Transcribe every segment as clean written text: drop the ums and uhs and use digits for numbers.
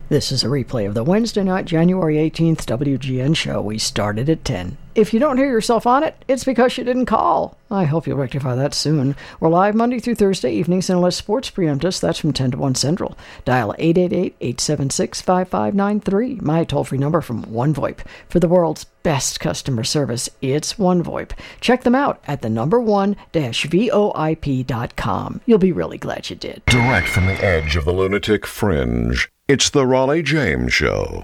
This is a replay of the Wednesday night, January 18th WGN show. We started at 10. If you don't hear yourself on it, it's because you didn't call. I hope you'll rectify that soon. We're live Monday through Thursday evenings unless sports preempt us. That's from 10 to 1 Central. Dial 888-876-5593. My toll-free number from OneVoIP. For the world's best customer service, it's OneVoIP. Check them out at the number one-voip.com. You'll be really glad you did. Direct from the edge of the lunatic fringe, it's the Raleigh James Show.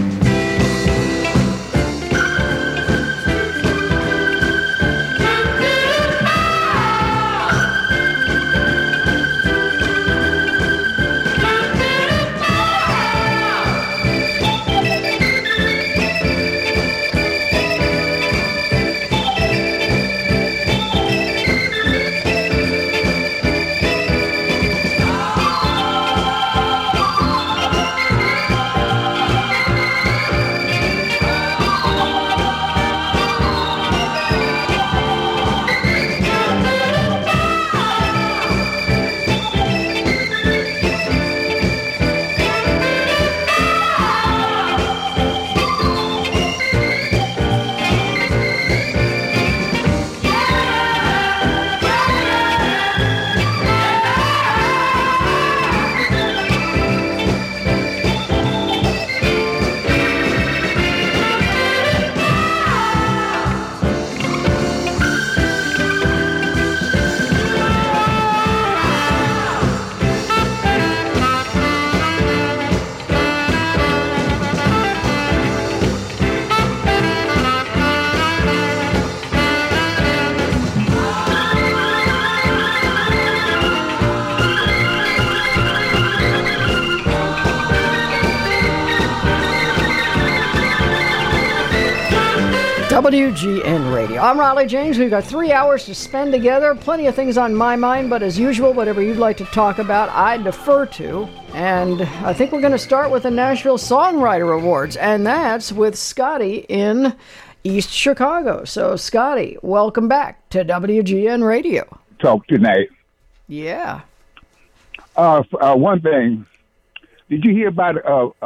WGN Radio. I'm Raleigh James. We've got 3 hours to spend together. Plenty of things on my mind, but as usual, whatever you'd like to talk about, I defer to. And I think we're going to start with the Nashville Songwriter Awards, and that's with Scotty in East Chicago. So, Scotty, welcome back to WGN Radio. Talk tonight. Yeah. One thing. Did you hear about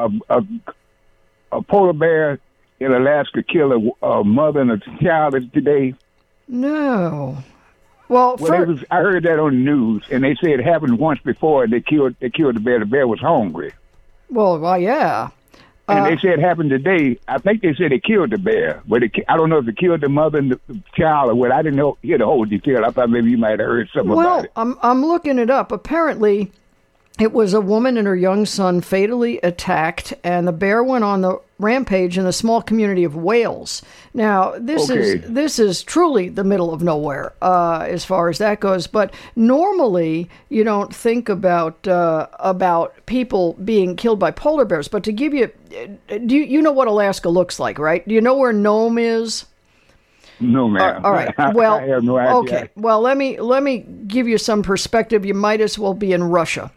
a polar bear in Alaska killed a mother and a child today? No. Well, I heard that on the news, and they said it happened once before. They killed the bear. The bear was hungry. Well, yeah. And they said it happened today. I think they said they killed the bear, but I don't know if they killed the mother and the child or what. I didn't hear the whole detail. I thought maybe you might have heard something about it. Well, I'm looking it up. Apparently, it was a woman and her young son fatally attacked, and the bear went on the rampage in the small community of Wales. Now, this is truly the middle of nowhere as far as that goes. But normally, you don't think about people being killed by polar bears. But to give you, do you know what Alaska looks like, right? Do you know where Nome is? No, ma'am. All right. Well, I have no idea. Okay. Well, let me give you some perspective. You might as well be in Russia.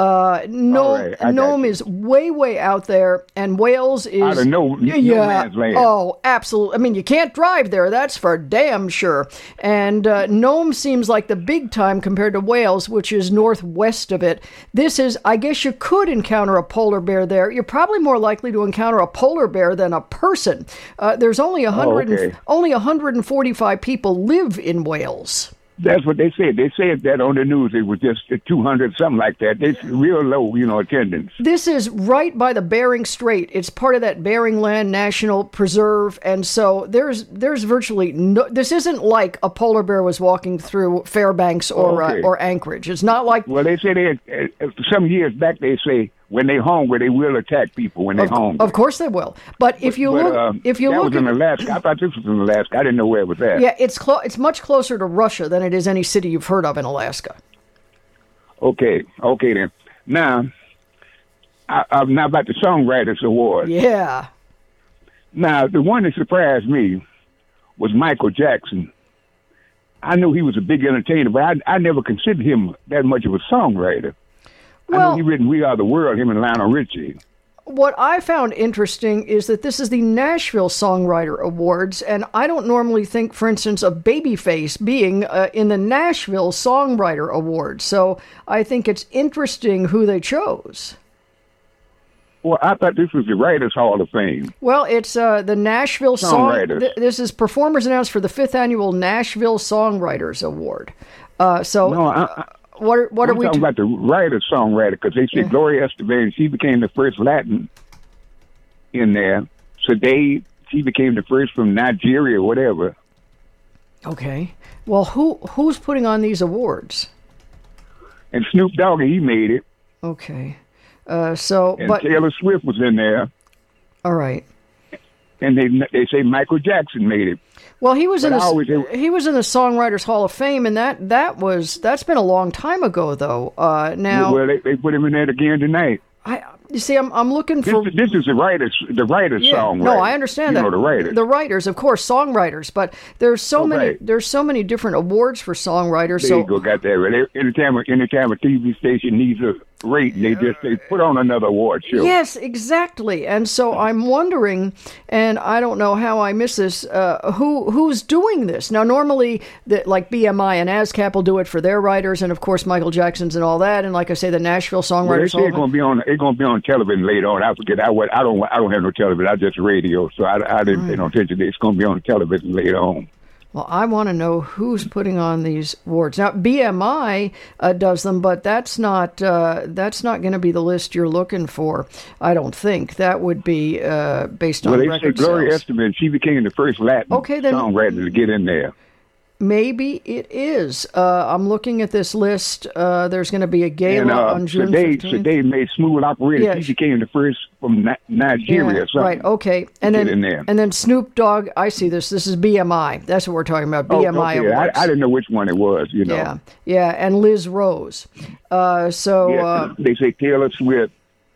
Nome is way out there, and Wales is out of no man's land. Oh, absolutely. I mean, you can't drive there. That's for damn sure. And Nome seems like the big time compared to Wales, which is northwest of it. This is, I guess, you could encounter a polar bear there. You're probably more likely to encounter a polar bear than a person. There's only 145 people live in Wales. That's what they said. They said that on the news. It was just 200, something like that. It's real low, attendance. This is right by the Bering Strait. It's part of that Bering Land National Preserve, and so there's virtually no. This isn't like a polar bear was walking through Fairbanks or Anchorage. It's not like. Well, they say some years back. They say when they're hungry, they will attack people when they're hungry. Of course they will. But if you look that was in Alaska. I thought this was in Alaska. I didn't know where it was at. Yeah, it's much closer to Russia than it is any city you've heard of in Alaska. Okay then. Now, I'm now about the Songwriters Award. Yeah. Now, the one that surprised me was Michael Jackson. I knew he was a big entertainer, but I never considered him that much of a songwriter. Well, I know he written We Are the World, him and Lionel Richie. What I found interesting is that this is the Nashville Songwriter Awards, and I don't normally think, for instance, of Babyface being in the Nashville Songwriter Awards. So I think it's interesting who they chose. Well, I thought this was the Writers Hall of Fame. Well, it's the Nashville Songwriters. This is performers announced for the 5th annual Nashville Songwriters Award. What are we talking about? The writer songwriter, because they said Gloria Estefan, she became the first Latin in there. Today, she became the first from Nigeria, whatever. Okay. Well, who's putting on these awards? And Snoop Dogg, he made it. Okay. And Taylor Swift was in there. All right. And they say Michael Jackson made it. Well, he was in the Songwriters Hall of Fame, and that's been a long time ago, though. Now, well, they put him in there again tonight. You see, I'm looking for. This is the writers songwriters. No, I understand that. The writers, of course, songwriters. But there's so many different awards for songwriters. There you go, got that. Anytime a TV station needs a rate, they put on another award show. Yes, exactly. And so I'm wondering, and I don't know how I miss this. Who's doing this now? Normally, like BMI and ASCAP will do it for their writers, and of course Michael Jackson's and all that. And like I say, the Nashville Songwriters. Well, it's going to be on television later on. I forget. I don't have no television. I just radio, so I didn't pay no attention. It's going to be on television later on. Well, I want to know who's putting on these awards. Now, BMI does them, but that's not going to be the list you're looking for. I don't think that would be based on record sales. Well, they say Gloria Estefan. She became the first Latin songwriter to get in there. Maybe it is. I'm looking at this list. There's going to be a gala on June 15th. Today made Smooth Operator. Yeah. She became the first from Nigeria. Yeah, right, okay. And then Snoop Dogg, I see this. This is BMI. That's what we're talking about, BMI Awards. I didn't know which one it was, you know. Yeah, and Liz Rose. They say Taylor Swift.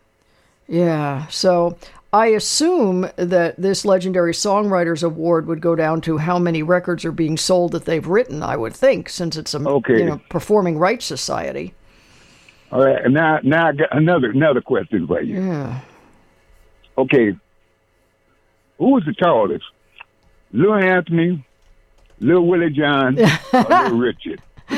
Yeah, so I assume that this Legendary Songwriters Award would go down to how many records are being sold that they've written, I would think, since it's a performing rights society. All right, and now I got another question for you. Yeah. Okay. Who was the tallest? Lil Anthony, Lil Willie John, or Lil Richard?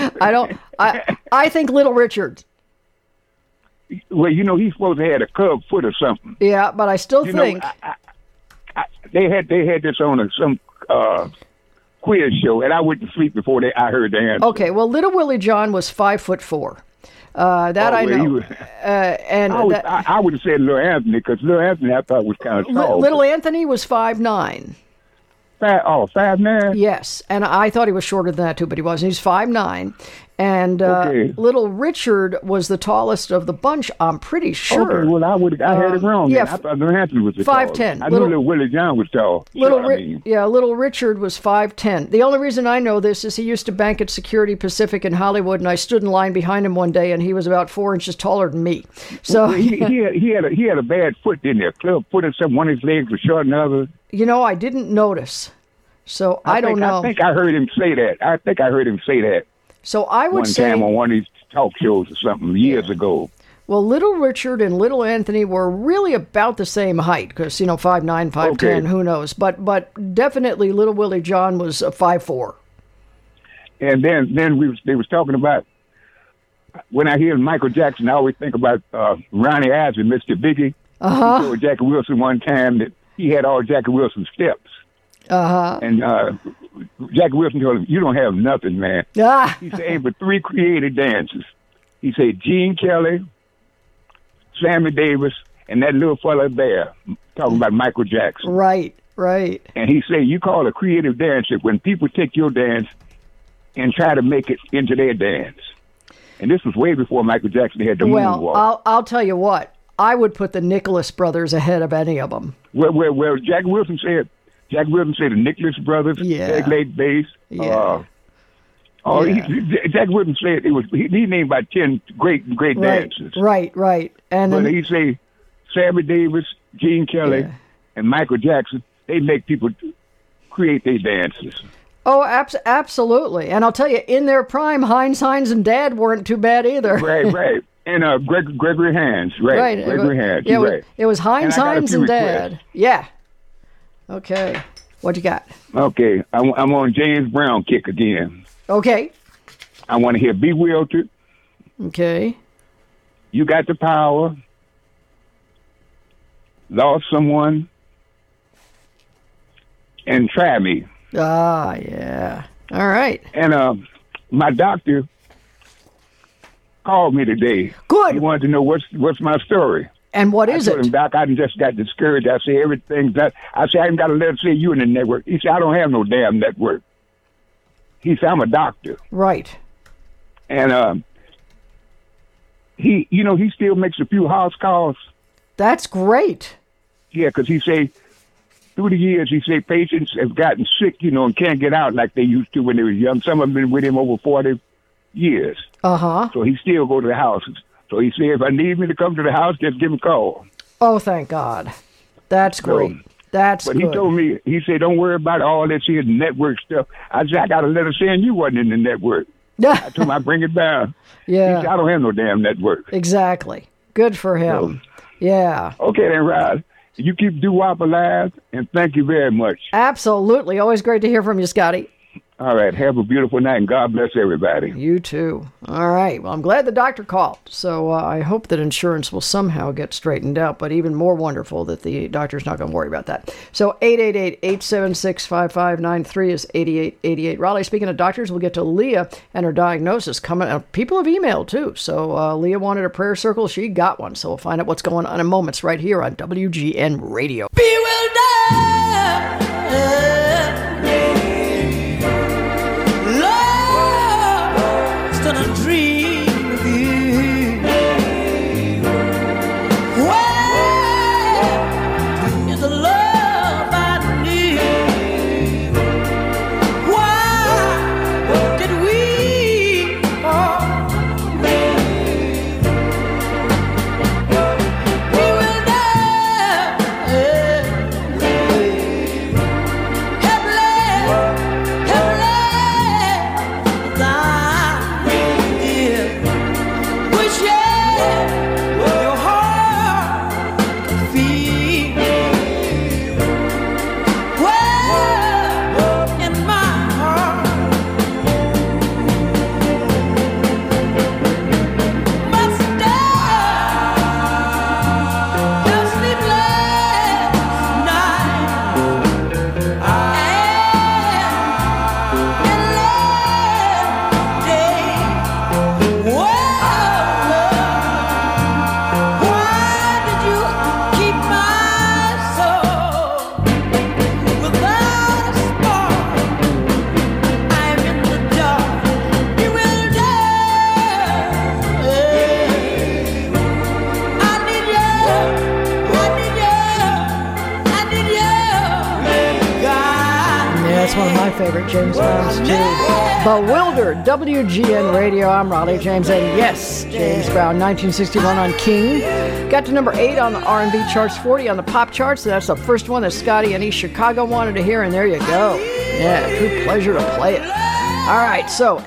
I think Little Richard. Well, he's supposed to have a club foot or something. Yeah, but I still think they had this on some quiz show, and I went to sleep before I heard the answer. Okay, well, Little Willie John was 5'4". I know. I would have said Lil Anthony, because Lil Anthony I thought was kind of tall. Little Anthony was 5'9". 5'9"? Yes, and I thought he was shorter than that too, but he wasn't. He's 5'9". And Little Richard was the tallest of the bunch, I'm pretty sure. Okay, well, I had it wrong. Yeah, I thought Little Anthony was the 5'10". I knew Little Willie John was tall. Little Richard was 5'10". The only reason I know this is he used to bank at Security Pacific in Hollywood, and I stood in line behind him one day, and he was about 4 inches taller than me. So he had a bad foot, didn't he? A club foot or something. One of his legs was short than the other. I didn't notice. So I don't know. I think I heard him say that. So I would say one time on one of these talk shows or something years ago. Well, Little Richard and Little Anthony were really about the same height because 5'9", 5'10", who knows? But definitely Little Willie John was 5'4". And then they was talking about, when I hear Michael Jackson, I always think about Ronnie Ives and Mr. Biggie. He told Jackie Wilson one time that he had all Jackie Wilson's steps. And Jackie Wilson told him, "You don't have nothing, man." He said, "But 3 creative dancers." He said, Gene Kelly, Sammy Davis, and that little fella there, talking about Michael Jackson. Right. And he said, "You call a creative dancer when people take your dance and try to make it into their dance." And this was way before Michael Jackson had the moonwalk. Well, I'll tell you what. I would put the Nicholas Brothers ahead of any of them. Well, Jackie Wilson said the Nicholas Brothers, Leg Bass. Yeah. Jack Wilson said he named about 10 great dancers. Right. And he say Sammy Davis, Gene Kelly, and Michael Jackson, they make people create their dances. Oh, absolutely. And I'll tell you, in their prime, Heinz and Dad weren't too bad either. Right. And Gregory Hines, right? Gregory Hines, right. It was Heinz and Dad. Requests. Yeah. Okay. What you got? Okay. I'm on James Brown kick again. Okay. I want to hear Bewildered. Okay. You Got the Power. lost someone, and try me. Ah, yeah. All right. And my doctor called me today. Good. He wanted to know what's my story. And what is I told it? him, Doc, I just got discouraged. I say everything's that. I say I ain't got to let him say you in the network. He said I don't have no damn network. He said I'm a doctor. Right. And he still makes a few house calls. That's great. Yeah, because he say through the years, he say patients have gotten sick, and can't get out like they used to when they were young. Some have been with him over 40 years. Uh-huh. So he still go to the houses. So he said, if I need me to come to the house, just give him a call. Oh, thank God. That's great. That's But good. he told me, he said, don't worry about all this here network stuff. I said, I got a letter saying you wasn't in the network. I told him I'd bring it down. Yeah. He said, I don't have no damn network. Exactly. Good for him. Yeah. Okay then, Rod. You keep doo-wop alive, and thank you very much. Absolutely. Always great to hear from you, Scotty. All right. Have a beautiful night, and God bless everybody. You too. All right. Well, I'm glad the doctor called. So I hope that insurance will somehow get straightened out, but even more wonderful that the doctor's not going to worry about that. So 888-876-5593 is 8888. Raleigh, speaking of doctors, we'll get to Leah and her diagnosis coming up. People have emailed too. So Leah wanted a prayer circle. She got one. So we'll find out what's going on in moments right here on WGN Radio. Favorite James Brown's too. Bewildered, WGN Radio. I'm Raleigh James, and yes, James Brown, 1961 on King. Got to number 8 on the R&B charts, 40 on the pop charts. That's the first one that Scotty and East Chicago wanted to hear, and there you go. Yeah, true pleasure to play it. All right, so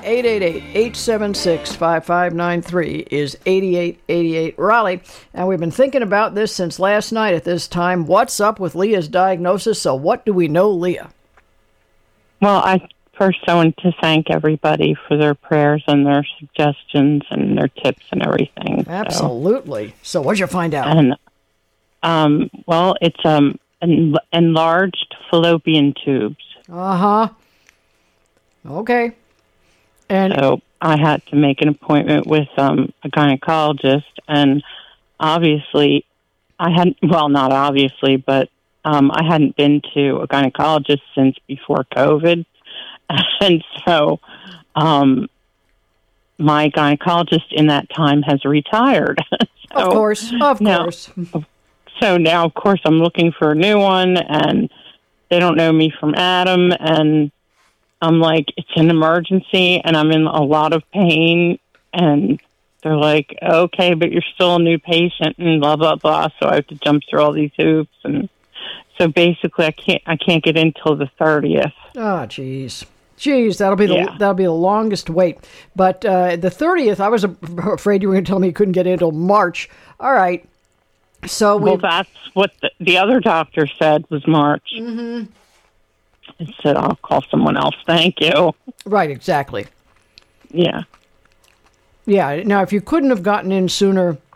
888-876-5593 is 8888 Raleigh, and we've been thinking about this since last night at this time. What's up with Leah's diagnosis? So what do we know, Leah? Well, I want to thank everybody for their prayers and their suggestions and their tips and everything. Absolutely. So what'd you find out? And, well, it's enlarged fallopian tubes. Uh-huh. Okay. And so I had to make an appointment with a gynecologist, and obviously I hadn't, well, not obviously, but I hadn't been to a gynecologist since before COVID. And so my gynecologist in that time has retired. Of course. So now, of course, I'm looking for a new one, and they don't know me from Adam. And I'm like, it's an emergency, and I'm in a lot of pain. And they're like, okay, but you're still a new patient, and blah, blah, blah. So I have to jump through all these hoops, and so basically, I can't get in till the 30th. Oh, geez, that'll be the longest wait. But the 30th, I was afraid you were going to tell me you couldn't get in until March. All right. So that's what the other doctor said was March. Mm-hmm. I said I'll call someone else. Thank you. Right. Exactly. Yeah. Yeah. Now, if you couldn't have gotten in sooner,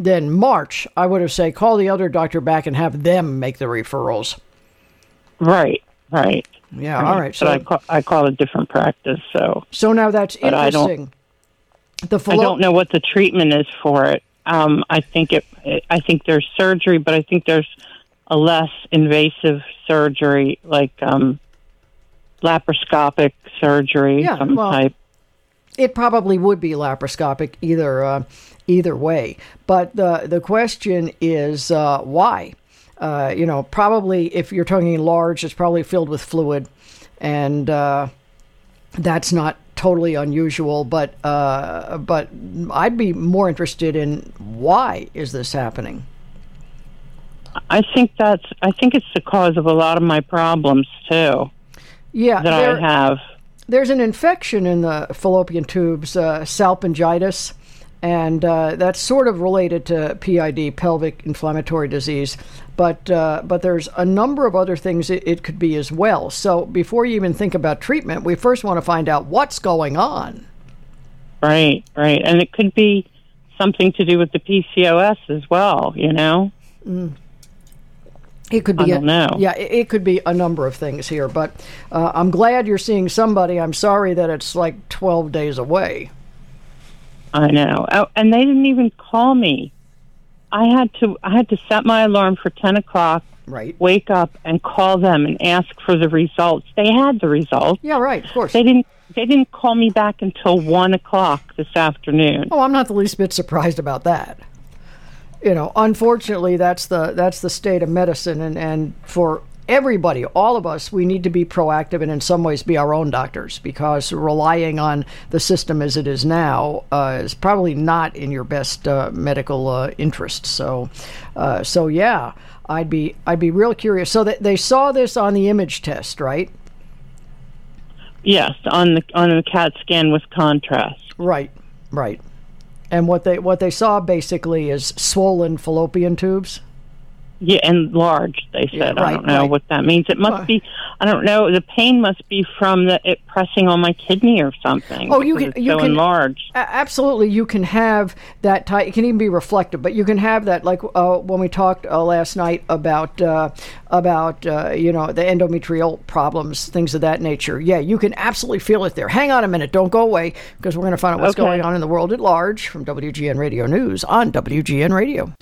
then March, I would have said call the other doctor back and have them make the referrals. Right. Yeah, right. all right. So I call a different practice. So now that's interesting. I don't know what the treatment is for it. I think there's surgery, but I think there's a less invasive surgery, like laparoscopic surgery, type. It probably would be laparoscopic either way. But the question is why? Probably if you're talking large, it's probably filled with fluid, and that's not totally unusual. But I'd be more interested in why is this happening? I think it's the cause of a lot of my problems too. Yeah, that I have. There's an infection in the fallopian tubes, salpingitis, and that's sort of related to PID, pelvic inflammatory disease. But there's a number of other things it could be as well. So before you even think about treatment, we first want to find out what's going on. Right. And it could be something to do with the PCOS as well, It could be. I don't know. Yeah, it could be a number of things here. But I'm glad you're seeing somebody. I'm sorry that it's like 12 days away. I know. Oh, and they didn't even call me. I had to set my alarm for 10 o'clock, right. Wake up and call them and ask for the results. They had the results. Yeah, right, of course. They didn't call me back until 1 o'clock this afternoon. Oh, I'm not the least bit surprised about that. Unfortunately, that's the state of medicine, and for everybody, all of us, we need to be proactive and in some ways be our own doctors, because relying on the system as it is now is probably not in your best medical interest. So yeah, I'd be real curious. So they saw this on the image test, right? Yes, on the CAT scan with contrast. Right. And what they saw basically is swollen fallopian tubes. Yeah, enlarged, they said. Yeah, right, I don't know what that means. It must be, I don't know, the pain must be from it pressing on my kidney or something. Oh, you can enlarged. Absolutely, you can have that type. It can even be reflective, but you can have that, like when we talked last night about the endometrial problems, things of that nature. Yeah, you can absolutely feel it there. Hang on a minute, don't go away, because we're going to find out what's going on in the world at large from WGN Radio News on WGN Radio.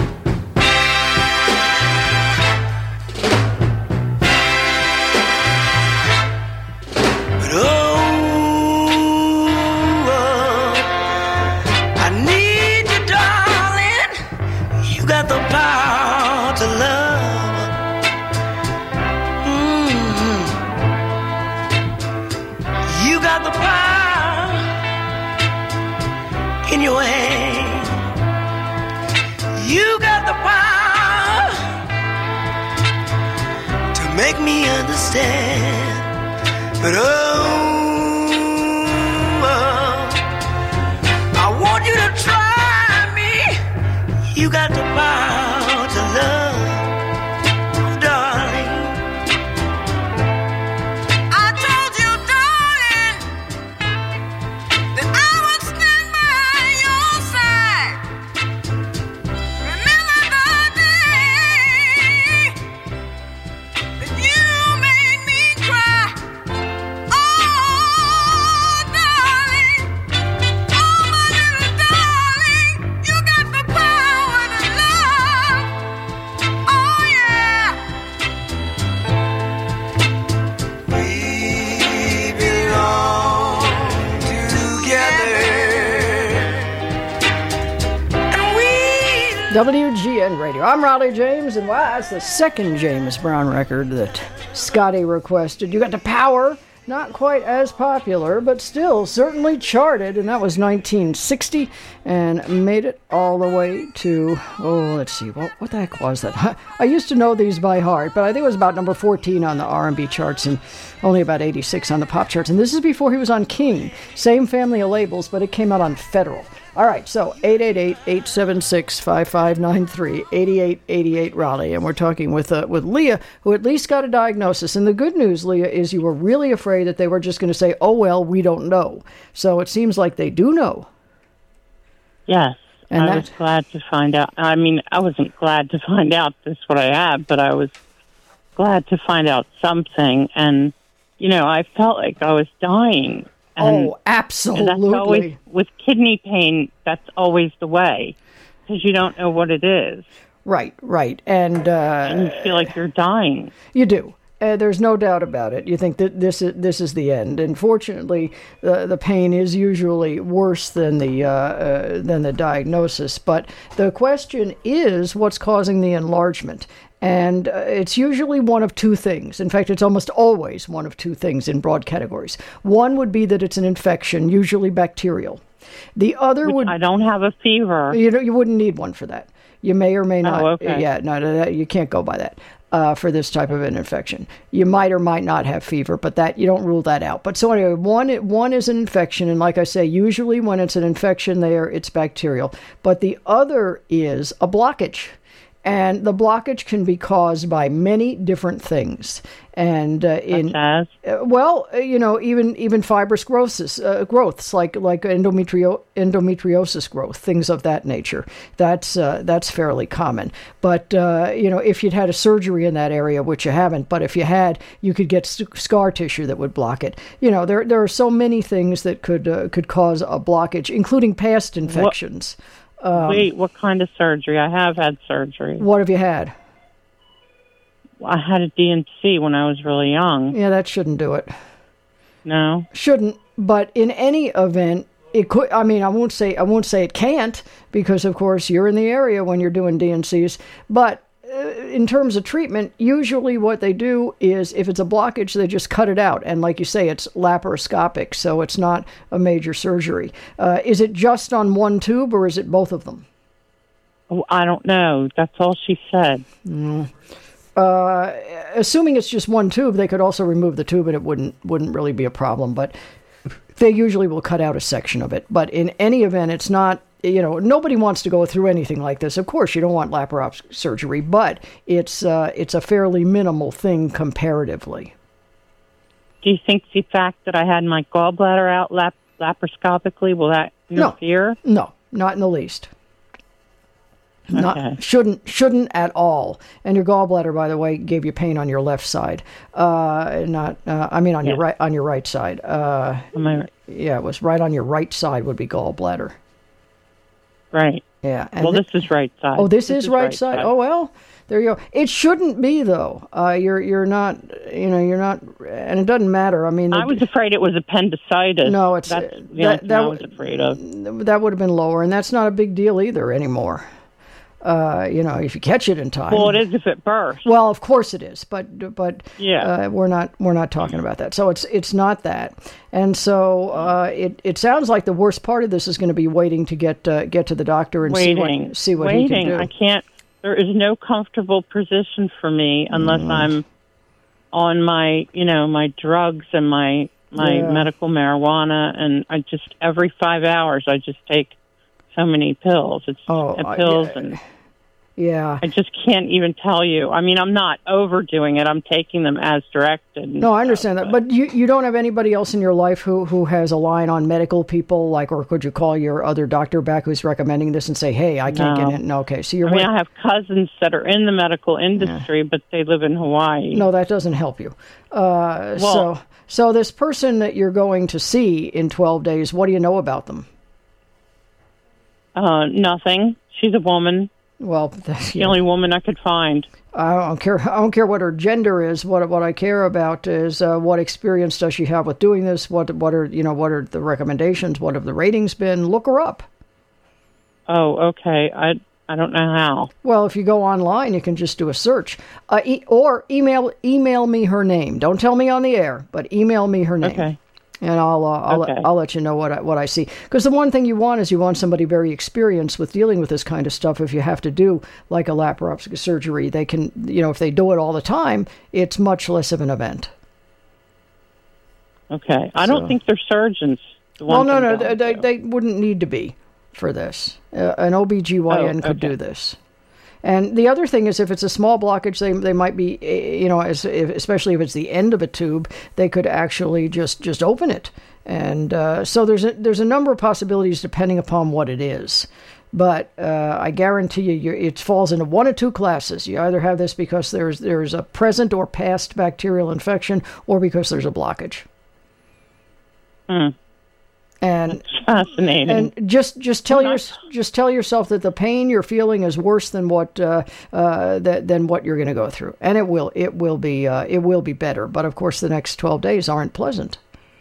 Make me understand, but I want you to try me. You got the power to love, darling. I told you, darling, that I would stand by your side. Remember the day you made me cry. Oh, darling. Oh, my little darling. You got the power to love. Oh, yeah. We belong together. And we WGN Radio. I'm Raleigh James, and wow, that's the second James Brown record that Scotty requested. You got the power, not quite as popular, but still certainly charted, and that was 1960, and made it all the way to, let's see, what the heck was that? I used to know these by heart, but I think it was about number 14 on the R&B charts and only about 86 on the pop charts, and this is before he was on King. Same family of labels, but it came out on Federal. All right, so 888-876-5593, 8888 Raleigh, and we're talking with Leah, who at least got a diagnosis. And the good news, Leah, is you were really afraid that they were just going to say, oh, well, we don't know. So it seems like they do know. Yes, And I was glad to find out. I mean, I wasn't glad to find out this what I have, but I was glad to find out something. And, you know, I felt like I was dying. And, absolutely. And that's always, with kidney pain, that's always the way, because you don't know what it is. Right. And you feel like you're dying. You do. There's no doubt about it. You think that this is the end. And fortunately, the pain is usually worse than the diagnosis. But the question is, what's causing the enlargement? And it's usually one of two things. In fact, it's almost always one of two things in broad categories. One would be that it's an infection, usually bacterial. The other would... I don't have a fever. You wouldn't need one for that. You may or may not. Oh, okay. Yeah, no, you can't go by that. For this type of an infection, you might or might not have fever, but that you don't rule that out. But so anyway, one is an infection, and like I say, usually when it's an infection, it's bacterial. But the other is a blockage, and the blockage can be caused by many different things. And even fibrous growths like endometriosis growth, things of that nature. That's fairly common. But if you'd had a surgery in that area, which you haven't, but if you had, you could get scar tissue that would block it. You know, there are so many things that could cause a blockage, including past infections. Wait, what kind of surgery? I have had surgery. What have you had? I had a DNC when I was really young. Yeah, that shouldn't do it. No? Shouldn't, but in any event, it could. I mean, I won't say it can't, because of course you're in the area when you're doing DNCs. But in terms of treatment, usually what they do is, if it's a blockage, they just cut it out. And like you say, it's laparoscopic, so it's not a major surgery. Is it just on one tube, or is it both of them? Oh, I don't know. That's all she said. Assuming it's just one tube, they could also remove the tube and it wouldn't really be a problem. But they usually will cut out a section of it. But in any event, it's not, nobody wants to go through anything like this. Of course, you don't want laparoscopic surgery, but it's a fairly minimal thing comparatively. Do you think the fact that I had my gallbladder out laparoscopically, will that interfere? No, not in the least. Okay. Shouldn't at all. And your gallbladder, by the way, gave you pain on your left side. On your right side. Am I right? Yeah, it was right on your right side would be gallbladder. Right. Yeah. And this is right side. Oh, this is right side. Oh, well, there you go. It shouldn't be, though. You're not, and it doesn't matter. I mean, I was afraid it was appendicitis. No, it's that's the only thing I was afraid of. That would have been lower, and that's not a big deal either anymore. If you catch it in time. Well, it is if it bursts. Well, of course it is, but yeah, we're not talking about that. So it's not that, and so it sounds like the worst part of this is going to be waiting to get to the doctor and see what he can do. I can't. There is no comfortable position for me unless I'm on my my drugs and my medical marijuana, and I just every 5 hours I just take so many pills. It's pills and yeah. I just can't even tell you. I mean, I'm not overdoing it. I'm taking them as directed. No, I understand that. But you don't have anybody else in your life who has a line on medical people, or could you call your other doctor back who's recommending this and say, hey, I can't get in? No, okay. So I have cousins that are in the medical industry, but they live in Hawaii. No, that doesn't help you. So this person that you're going to see in 12 days, what do you know about them? Nothing. She's a woman. Well, the only woman I could find. I don't care what her gender is. What I care about is what experience does she have with doing this? What are the recommendations? What have the ratings been? Look her up. Oh, okay. I don't know how. Well, if you go online, you can just do a search, or email me her name. Don't tell me on the air, but email me her name. Okay. And I'll let you know what I see. Because the one thing you want somebody very experienced with dealing with this kind of stuff. If you have to do like a laparoscopic surgery, they can, if they do it all the time, it's much less of an event. Okay. I don't think they're surgeons. Well, no, they wouldn't need to be for this. An OBGYN could do this. And the other thing is, if it's a small blockage, they might be, especially if it's the end of a tube, they could actually just open it. And so there's a number of possibilities depending upon what it is. But I guarantee you, it falls into one of two classes. You either have this because there's a present or past bacterial infection, or because there's a blockage. Hmm. And That's fascinating. And just tell yourself that the pain you're feeling is worse than what than what you're going to go through, and it will be better. But of course, the next 12 days aren't pleasant.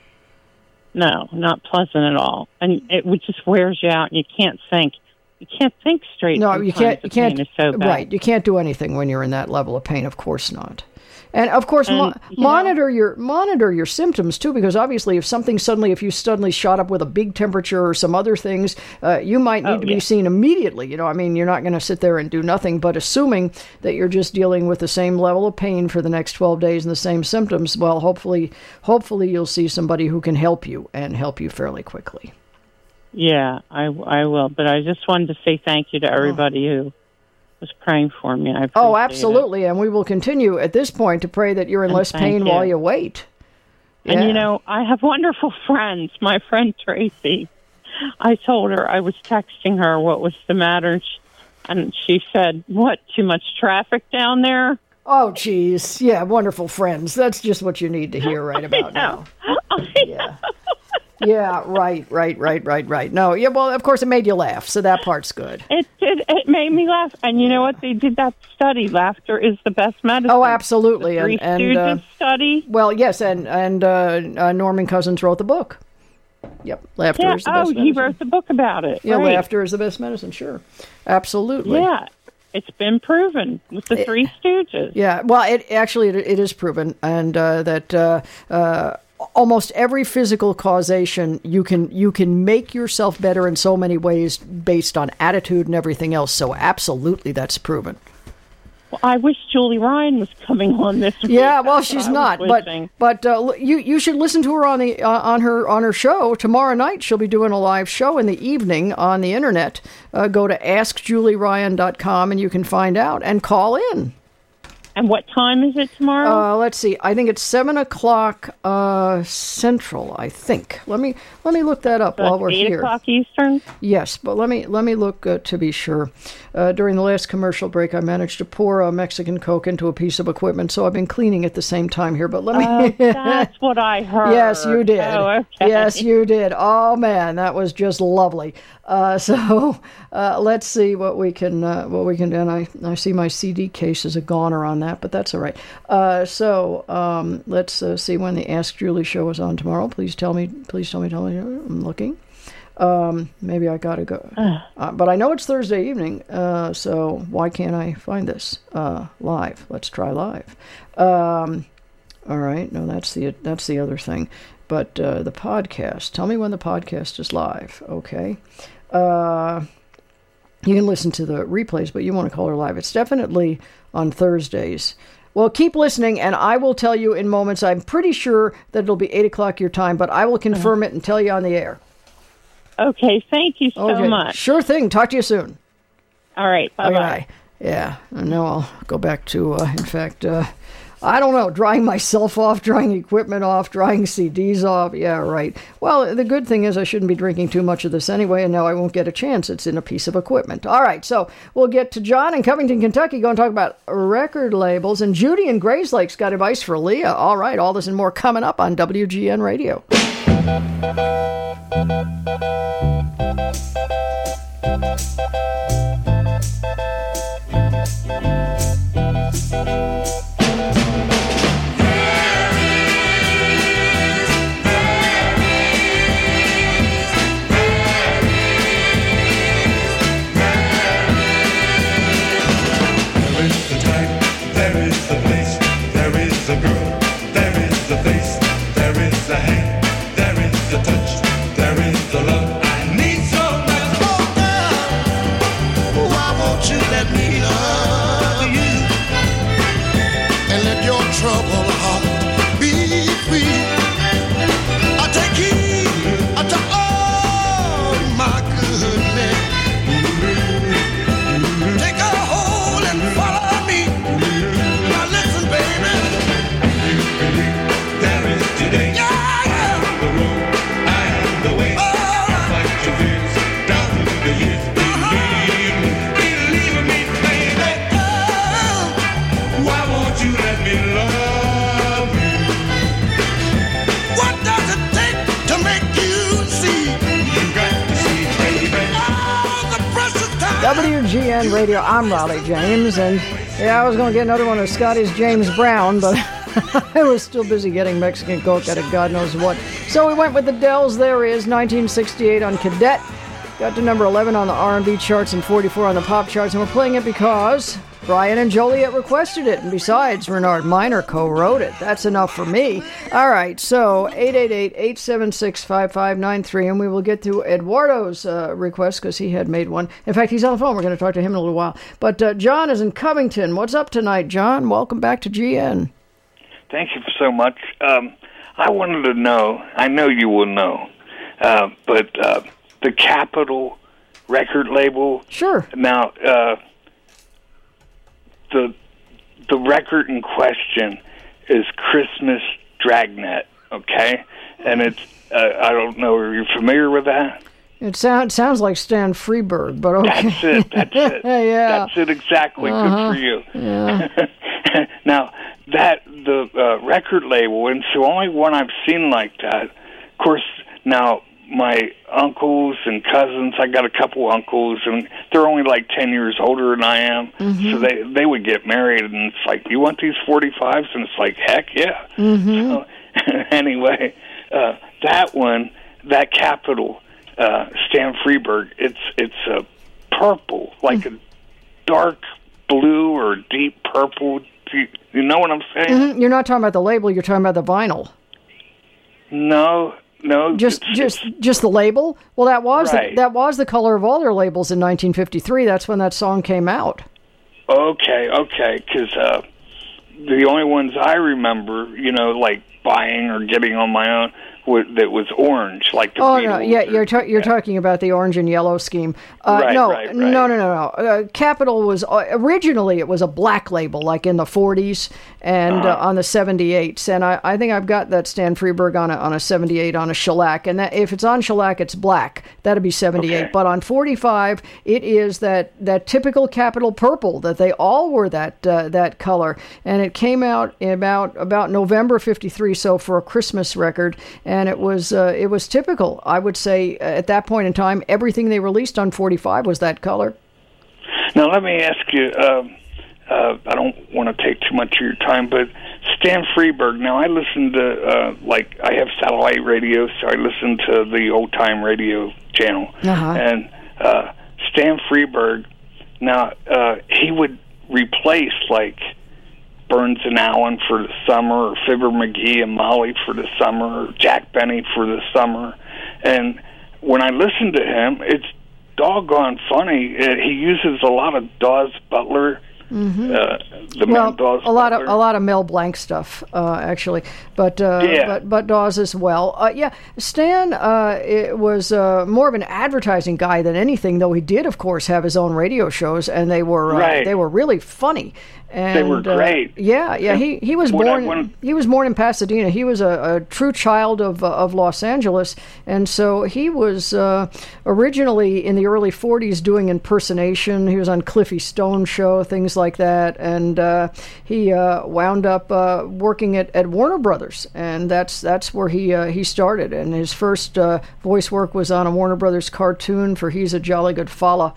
No, not pleasant at all, and it just wears you out. And you can't think. You can't think straight. No, you can't. You can't. Is so bad. Right, you can't do anything when you're in that level of pain. Of course not. And of course, monitor your symptoms too, because obviously, if you suddenly shot up with a big temperature or some other things, you might need to be seen immediately. You know, I mean, you're not going to sit there and do nothing. But assuming that you're just dealing with the same level of pain for the next 12 days and the same symptoms, well, hopefully you'll see somebody who can help you and help you fairly quickly. Yeah, I will. But I just wanted to say thank you to everybody who was praying for me. I appreciate absolutely. And we will continue at this point to pray that you're in less pain while you wait. Yeah. And, I have wonderful friends. My friend Tracy, I told her, I was texting her what was the matter, and she said, what, too much traffic down there? Oh, geez. Yeah, wonderful friends. That's just what you need to hear right about now. Yeah. Yeah, right. No, yeah, well, of course, it made you laugh, so that part's good. It did. It made me laugh. And you know what? They did that study. Laughter is the best medicine. Oh, absolutely. The Three Stooges study. Well, yes, and Norman Cousins wrote the book. Yep, laughter is the best medicine. He wrote the book about it. Yeah, right. Laughter is the best medicine, sure. Absolutely. Yeah, it's been proven with the Three Stooges. Yeah, well, it is proven, and that almost every physical causation, you can make yourself better in so many ways based on attitude and everything else. So absolutely, that's proven. Well, I wish Julie Ryan was coming on this week. Yeah, well, she's not, but you should listen to her on her show tomorrow night. She'll be doing a live show in the evening on the internet. Go to AskJulieRyan.com and you can find out and call in. And what time is it tomorrow? Let's see. I think it's 7:00 Central. I think. Let me look that up while we're here. 8:00 Eastern. Yes, but let me look to be sure. During the last commercial break, I managed to pour a Mexican Coke into a piece of equipment, so I've been cleaning at the same time here. But let me. That's what I heard. Yes, you did. Oh, okay. Yes, you did. Oh man, that was just lovely. So let's see what we can do. And I see my CD case is a goner on that, but that's all right. So let's see when the Ask Julie show is on tomorrow. Please tell me. I'm looking. Maybe I gotta go, but I know it's Thursday evening. So why can't I find this live? Let's try live. All right. No, that's the other thing. But the podcast. Tell me when the podcast is live. Okay. You can listen to the replays, but you want to call her live. It's definitely on Thursdays. Well, keep listening, and I will tell you in moments. I'm pretty sure that it'll be 8:00 your time, but I will confirm it and tell you on the air. Okay, thank you so much. Sure thing. Talk to you soon. All right, bye-bye. Okay. Yeah, and now I'll go back to, in fact, I don't know, drying myself off, drying equipment off, drying CDs off. Yeah, right. Well, the good thing is I shouldn't be drinking too much of this anyway, and now I won't get a chance. It's in a piece of equipment. All right, so we'll get to John in Covington, Kentucky, going to talk about record labels. And Judy in Grayslake's got advice for Leah. All right, all this and more coming up on WGN Radio. you let me love you? What does it take to make you see? You got to see, baby. Oh, the precious time. WGN Radio, I'm Raleigh James, and yeah, I was going to get another one of Scotty's James Brown, but I was still busy getting Mexican Coke out of God knows what. So we went with the Dells. There is 1968 on Cadet. Got to number 11 on the R&B charts and 44 on the pop charts, and we're playing it because Brian and Joliet requested it, and besides, Renard Minor co-wrote it. That's enough for me. All right, so 888-876-5593, and we will get to Eduardo's request because he had made one. In fact, he's on the phone. We're going to talk to him in a little while. But John is in Covington. What's up tonight, John? Welcome back to GN. Thank you so much. I wanted to know, I know you will know, but the Capitol record label. Sure. Now, the record in question is Christmas Dragnet, okay? And it's, I don't know, are you familiar with that? It sounds like Stan Freberg, but okay. That's it. Yeah. That's it exactly. Good for you. Yeah. Now, the record label, and so only one I've seen like that. Of course, now my uncles and cousins, I got a couple uncles, and they're only like 10 years older than I am, so they would get married, and it's like, you want these 45s? And it's like, heck yeah. So, anyway, that one, that Capitol, Stan Freberg, it's purple, like a dark blue or deep purple. You know what I'm saying? Mm-hmm. You're not talking about the label, you're talking about the vinyl. No, just the label. Well, that was right. that was the color of all their labels in 1953. That's when that song came out. Okay, because the only ones I remember, like buying or getting on my own, that was orange, like the Beatles. No, yeah, you're talking about the orange and yellow scheme. Right. No. Capitol was originally it was a black label, like in the 40s and on the 78s, and I think I've got that Stan Freberg on a 78 on a shellac, and that if it's on shellac, it's black. That'd be 78. Okay. But on 45, it is that typical Capitol purple that they all were that color, and it came out in about November 53. So for a Christmas record. And it was typical. I would say at that point in time, everything they released on 45 was that color. Now, let me ask you, I don't want to take too much of your time, but Stan Freberg, now I listen to, I have satellite radio, so I listen to the old-time radio channel. And Stan Freberg, now, he would replace, Burns and Allen for the summer, or Fibber McGee and Molly for the summer, or Jack Benny for the summer. And when I listen to him, it's doggone funny. He uses a lot of Dawes Butler. A lot of Mel Blanc stuff, actually, but Dawes as well. Stan it was more of an advertising guy than anything, though he did, of course, have his own radio shows, and they were really funny. And, they were great. He was born. He was born in Pasadena. He was a true child of Los Angeles, and so he was originally in the early '40s doing impersonation. He was on Cliffy Stone's show, things like that, and he wound up working at Warner Brothers, and that's where he started. And his first voice work was on a Warner Brothers cartoon for He's a Jolly Good Fella.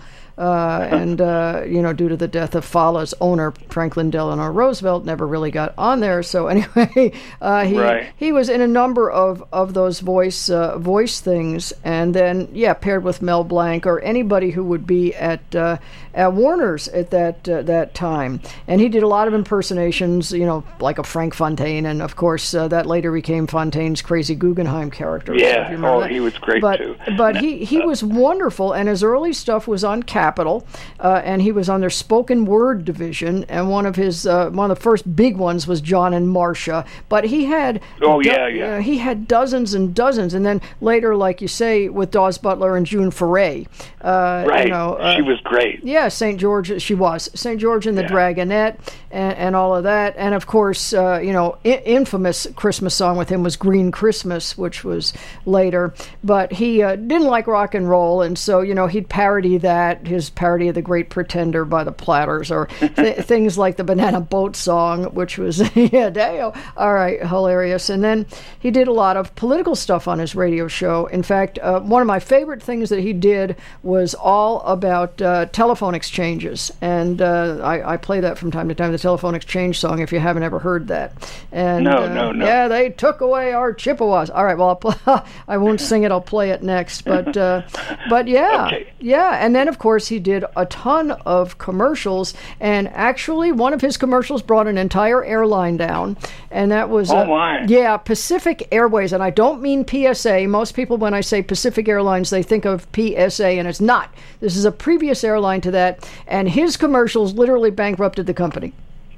Due to the death of Fala's owner, Franklin Delano Roosevelt, never really got on there. So anyway, he was in a number of those voice things, and then paired with Mel Blanc or anybody who would be at Warner's at that time. And he did a lot of impersonations, like a Frank Fontaine, and of course that later became Fontaine's crazy Guggenheim character. Yeah, he was great too. But he was wonderful, and his early stuff was on Capitol, and he was on their spoken word division, and one of the first big ones was John and Marcia. But he had he had dozens and dozens, and then later, like you say, with Dawes Butler and June Foray. She was great. Yeah, St. George. She was St. George and the Dragonette, and all of that, and of course, infamous Christmas song with him was Green Christmas, which was later. But he didn't like rock and roll, and so he'd parody that. his parody of The Great Pretender by the Platters, or things like the Banana Boat song, which was, yeah, Deo. All right, hilarious. And then he did a lot of political stuff on his radio show. In fact, one of my favorite things that he did was all about telephone exchanges. And I play that from time to time, the telephone exchange song, if you haven't ever heard that. And, No. Yeah, they took away our Chippewas. All right, well, I won't sing it. I'll play it next. But yeah, Okay. yeah. And then, of course, he did a ton of commercials. And actually, one of his commercials brought an entire airline down. And that was, Oh, my. yeah, Pacific Airways. And I don't mean PSA. Most people, when I say Pacific Airlines, they think of PSA, and it's not. This is a previous airline to that. And his commercials literally bankrupted the company.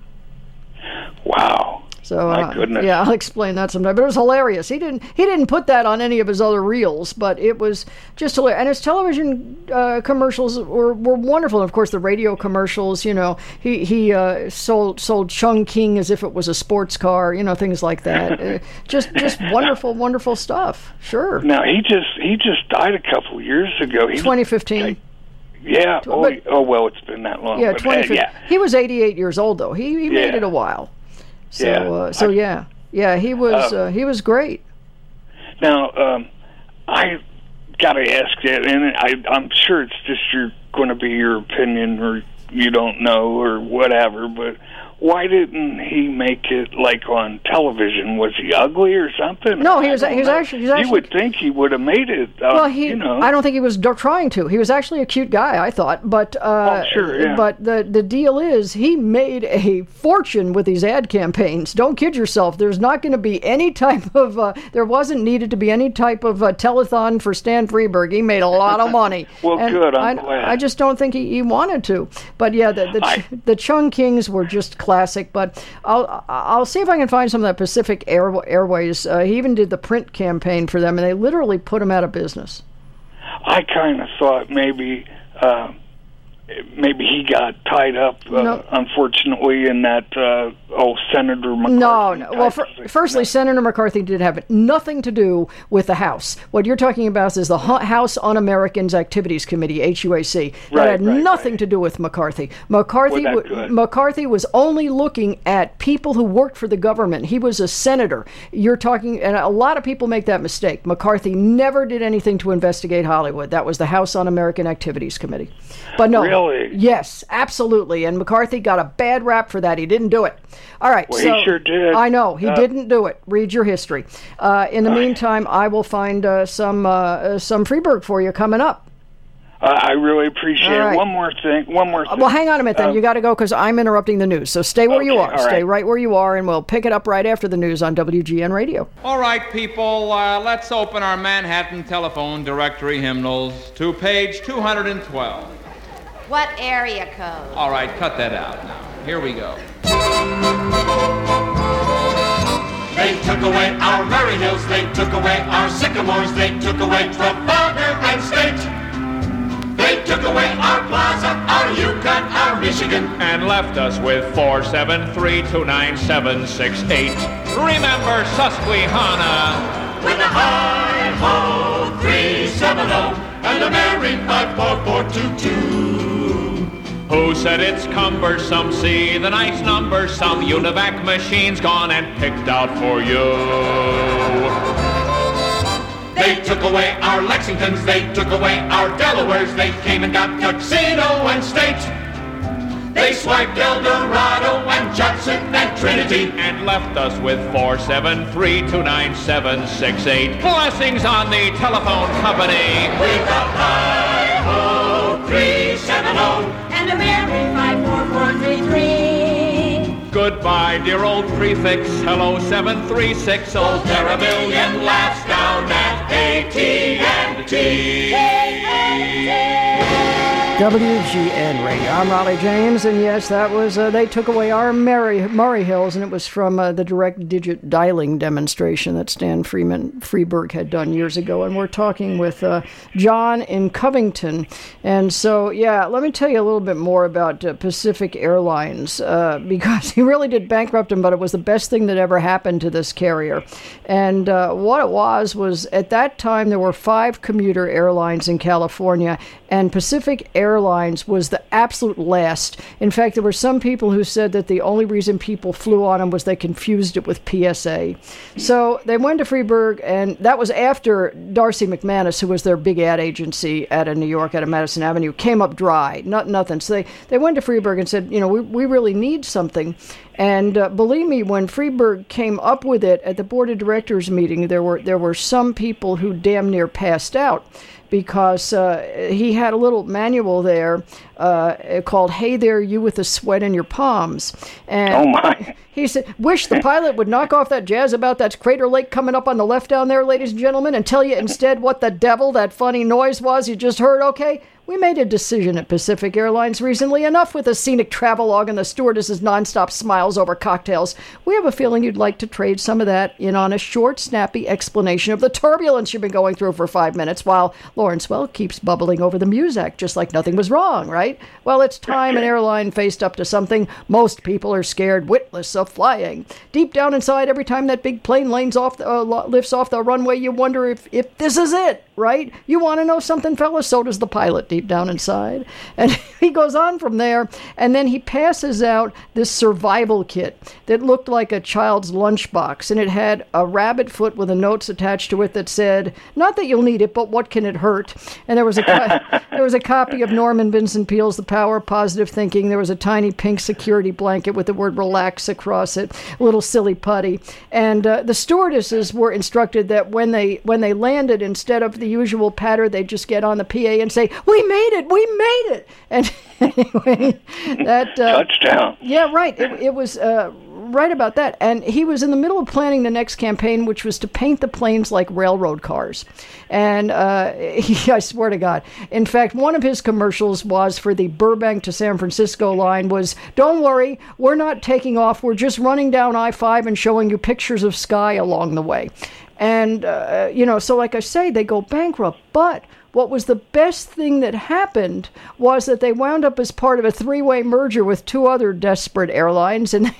Wow. So My goodness. yeah, I'll explain that sometime. But it was hilarious. He didn't put that on any of his other reels, but it was just hilarious. And his television commercials were wonderful. And of course, the radio commercials. You know, he sold Chung King as if it was a sports car. You know, things like that. Just wonderful stuff. Sure. Now he just died a couple years ago. 2015. Yeah. But- Well, it's been that long. Yeah, but, 2015. yeah. He was 88 years old though. He made Yeah. it a while. So Yeah. yeah, he was great. Now, I got to ask that, and I'm sure it's just going to be your opinion, or you don't know, or whatever. But why didn't he make it like on television? Was he ugly or something? No, he was I don't know. actually. You would think he would have made it. Well, you know. I don't think he was trying to. He was actually a cute guy, I thought. But sure, yeah. But the deal is, he made a fortune with these ad campaigns. Don't kid yourself. There's not going to be any type of. There wasn't needed to be any type of telethon for Stan Freberg. He made a lot of money. Well, And good. I'm glad. I just don't think he wanted to. But yeah, the Chung Kings were just classic. But I'll see if I can find some of that Pacific Airways. He even did the print campaign for them, and they literally put him out of business. I kind of thought maybe he got tied up, No. unfortunately, in that Senator McCarthy. No. Well, type of thing. firstly, Senator McCarthy did have nothing to do with the House. What you're talking about is the House Un-Americans Activities Committee, HUAC. That had nothing to do with McCarthy. McCarthy was only looking at people who worked for the government. He was a senator. You're talking, and a lot of people make that mistake. McCarthy never did anything to investigate Hollywood. That was the House Un-American Activities Committee. But no. Really? Yes, absolutely. And McCarthy got a bad rap for that. He didn't do it. All right. Well, so he sure did. I know. He didn't do it. Read your history. In the meantime, I will find some Freberg for you coming up. I really appreciate All right. it. One more thing. Well, hang on a minute then. You got to go because I'm interrupting the news. So stay where you Okay, are. all Stay right. right where you are, and we'll pick it up right after the news on WGN Radio. All right, people, let's open our Manhattan telephone directory hymnals to page 212. What area code? All right, cut that out now. Here we go. They took away our Murray Hills, they took away our sycamores, they took away Trafalgar and State. They took away our Plaza, our Yukon, our Michigan. And left us with 473-29768. Remember Susquehanna. With a hi-ho 370 and a merry 54422. Who said it's cumbersome? See the nice numbers some UNIVAC machines gone and picked out for you. They took away our Lexingtons, they took away our Delawares, they came and got Tuxedo and State. They swiped El Dorado and Judson and Trinity. And left us with 473-29768. Blessings on the telephone company. With a hi-ho 370 And a merry 54433. Goodbye, dear old prefix. Hello, 736. Oh, there are a million laughs down at AT&T. WGN Radio. I'm Raleigh James, and yes, that was, they took away our Murray Hills, and it was from the direct digit dialing demonstration that Stan Freberg had done years ago, and we're talking with John in Covington. And so, yeah, let me tell you a little bit more about Pacific Airlines, because he really did bankrupt him, but it was the best thing that ever happened to this carrier. And what it was at that time there were 5 commuter airlines in California, and Pacific Airlines Airlines was the absolute last. In fact, there were some people who said that the only reason people flew on them was they confused it with PSA. So they went to Freeburg, and that was after Darcy McManus, who was their big ad agency out of New York, out of Madison Avenue, came up dry. Nothing. So they went to Freeburg and said, we really need something. And believe me, when Freeburg came up with it at the board of directors meeting, there were some people who damn near passed out, because he had a little manual there called "Hey There, You with the Sweat in Your Palms." And oh my! He said, "Wish the pilot would knock off that jazz about that Crater Lake coming up on the left down there, ladies and gentlemen, and tell you instead what the devil that funny noise was you just heard, okay? We made a decision at Pacific Airlines recently. Enough with the scenic travelogue and the stewardess's nonstop smiles over cocktails. We have a feeling you'd like to trade some of that in on a short, snappy explanation of the turbulence you've been going through for 5 minutes while Lawrence Welk keeps bubbling over the Muzak just like nothing was wrong, right? Well, it's time an airline faced up to something most people are scared witless of flying. Deep down inside, every time that big plane lifts off the runway, you wonder if this is it, right? You want to know something, fellas? So does the pilot deep down inside. And he goes on from there, and then he passes out this survival kit that looked like a child's lunchbox, and it had a rabbit foot with the notes attached to it that said, "Not that you'll need it, but what can it hurt?" And there was a copy of Norman Vincent Peale's The Power of Positive Thinking. There was a tiny pink security blanket with the word "relax" across it, a little silly putty. And the stewardesses were instructed that when they landed, instead of the usual patter, they'd just get on the PA and say, "We made it!" And anyway, that touchdown. Yeah, right. It was right about that. And he was in the middle of planning the next campaign, which was to paint the planes like railroad cars. And I swear to God, in fact, one of his commercials was for the Burbank to San Francisco line was, "Don't worry, we're not taking off. We're just running down I-5 and showing you pictures of sky along the way." And, so like I say, they go bankrupt. But what was the best thing that happened was that they wound up as part of a three-way merger with two other desperate airlines, and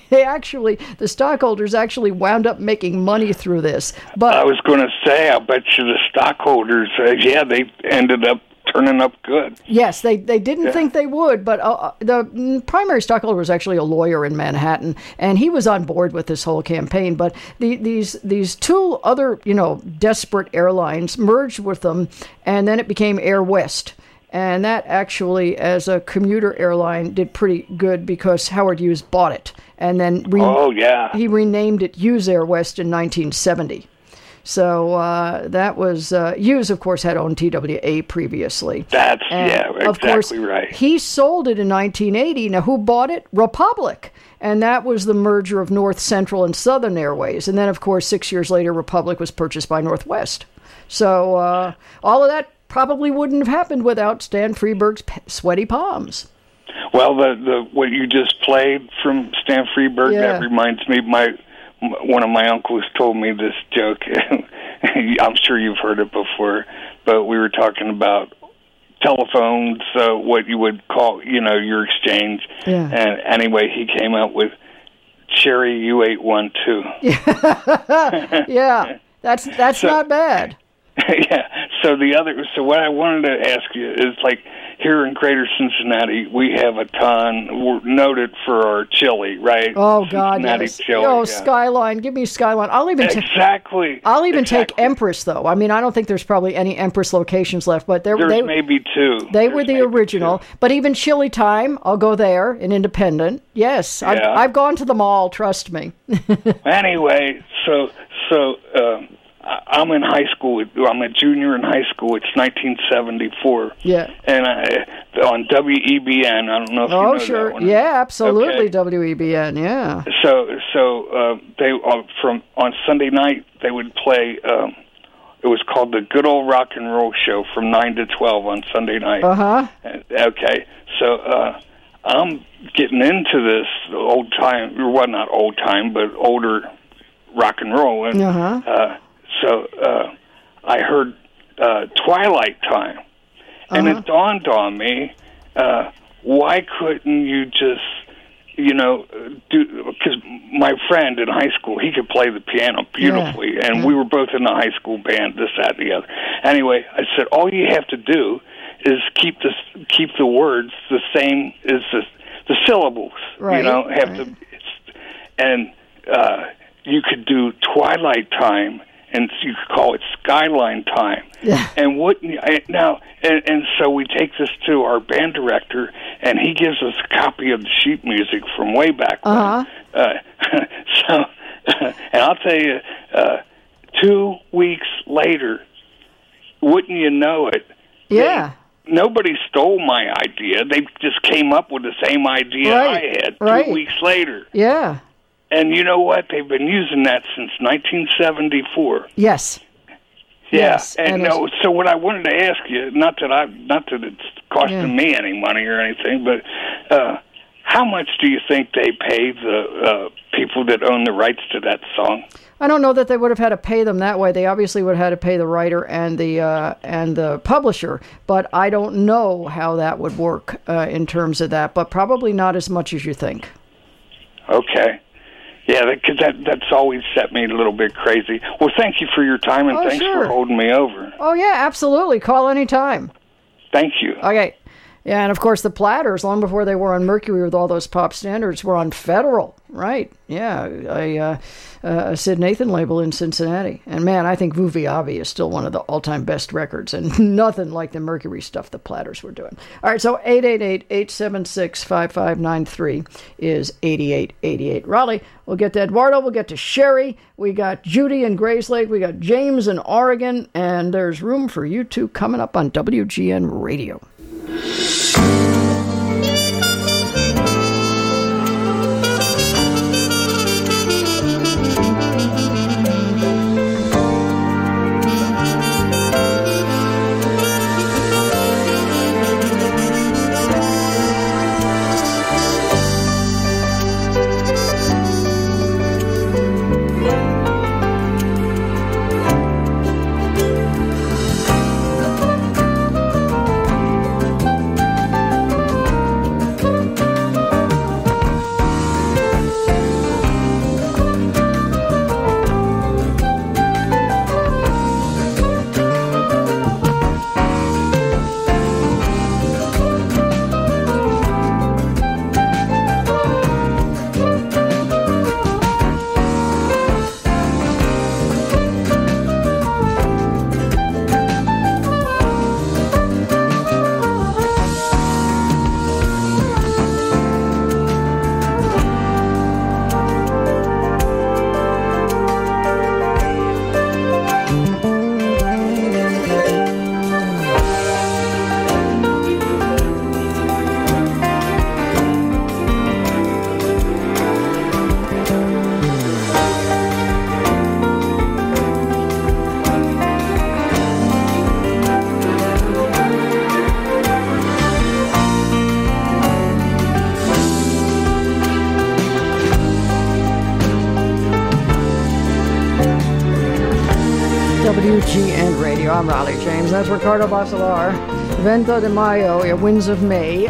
the stockholders actually wound up making money through this. But I was going to say, I bet you the stockholders, they ended up turning up good. Yes, they didn't think they would, but the primary stockholder was actually a lawyer in Manhattan, and he was on board with this whole campaign. But these two other, desperate airlines merged with them, and then it became Air West. And that actually, as a commuter airline, did pretty good because Howard Hughes bought it. And then he renamed it Hughes Air West in 1970. So that was Hughes, of course, had owned TWA previously. That's exactly of course, right. He sold it in 1980. Now, who bought it? Republic. And that was the merger of North Central and Southern Airways. And then, of course, 6 years later, Republic was purchased by Northwest. So all of that probably wouldn't have happened without Stan Freeberg's sweaty palms. Well, the what you just played from Stan Freeberg, that reminds me, one of my uncles told me this joke. I'm sure you've heard it before, but we were talking about telephones, what you would call, your exchange. Yeah. And anyway, he came up with Cherry U812. Yeah, that's not bad. Yeah. So what I wanted to ask you is, like, here in Greater Cincinnati, we have a ton. We're noted for our chili, right? Oh God, yes. Chili, yeah. Skyline. Give me Skyline. I'll even take Empress, though. I mean, I don't think there's probably any Empress locations left, but there's maybe two. They were the original. Two. But even Chili Time, I'll go there in Independent. Yes, yeah. I've gone to them all. Trust me. Anyway, so. I'm in high school. I'm a junior in high school. It's 1974. Yeah. And on WEBN, I don't know if you know sure. that one. Yeah, absolutely, okay. WEBN, yeah. So they on Sunday night, they would play, it was called the Good Old Rock and Roll Show from 9 to 12 on Sunday night. Uh-huh. Okay, so I'm getting into this old time, well, not old time, but older rock and roll. And, So I heard Twilight Time, and it dawned on me, why couldn't you just, do, because my friend in high school, he could play the piano beautifully, and we were both in the high school band, this, that, and the other. Anyway, I said, all you have to do is keep the words the same as the syllables. Right. And you could do twilight time, and you could call it skyline time. Yeah. And so we take this to our band director, and he gives us a copy of the sheet music from way back when. Uh-huh. And I'll tell you, 2 weeks later, wouldn't you know it? Yeah. Nobody stole my idea. They just came up with the same idea I had 2 weeks later. Yeah. And you know what? They've been using that since 1974. Yes. Yeah. Yes. And so what I wanted to ask you, not that it's costing me any money or anything, but how much do you think they pay the people that own the rights to that song? I don't know that they would have had to pay them that way. They obviously would have had to pay the writer and the publisher, but I don't know how that would work in terms of that. But probably not as much as you think. Okay. Yeah, because that's always set me a little bit crazy. Well, thank you for your time, and thanks for holding me over. Oh, yeah, absolutely. Call anytime. Thank you. Okay. Yeah, and of course the Platters, long before they were on Mercury with all those pop standards, were on Federal, right? Yeah, a Sid Nathan label in Cincinnati. And man, I think Vuvi Avi is still one of the all-time best records, and nothing like the Mercury stuff the Platters were doing. All right, so 888-876-5593 is 8888. Raleigh, we'll get to Eduardo, we'll get to Sherry, we got Judy in Grayslake, we got James in Oregon, and there's room for you two coming up on WGN Radio. WGN Radio. I'm Raleigh James. That's Ricardo Bacelar. Vento de Mayo, Winds of May,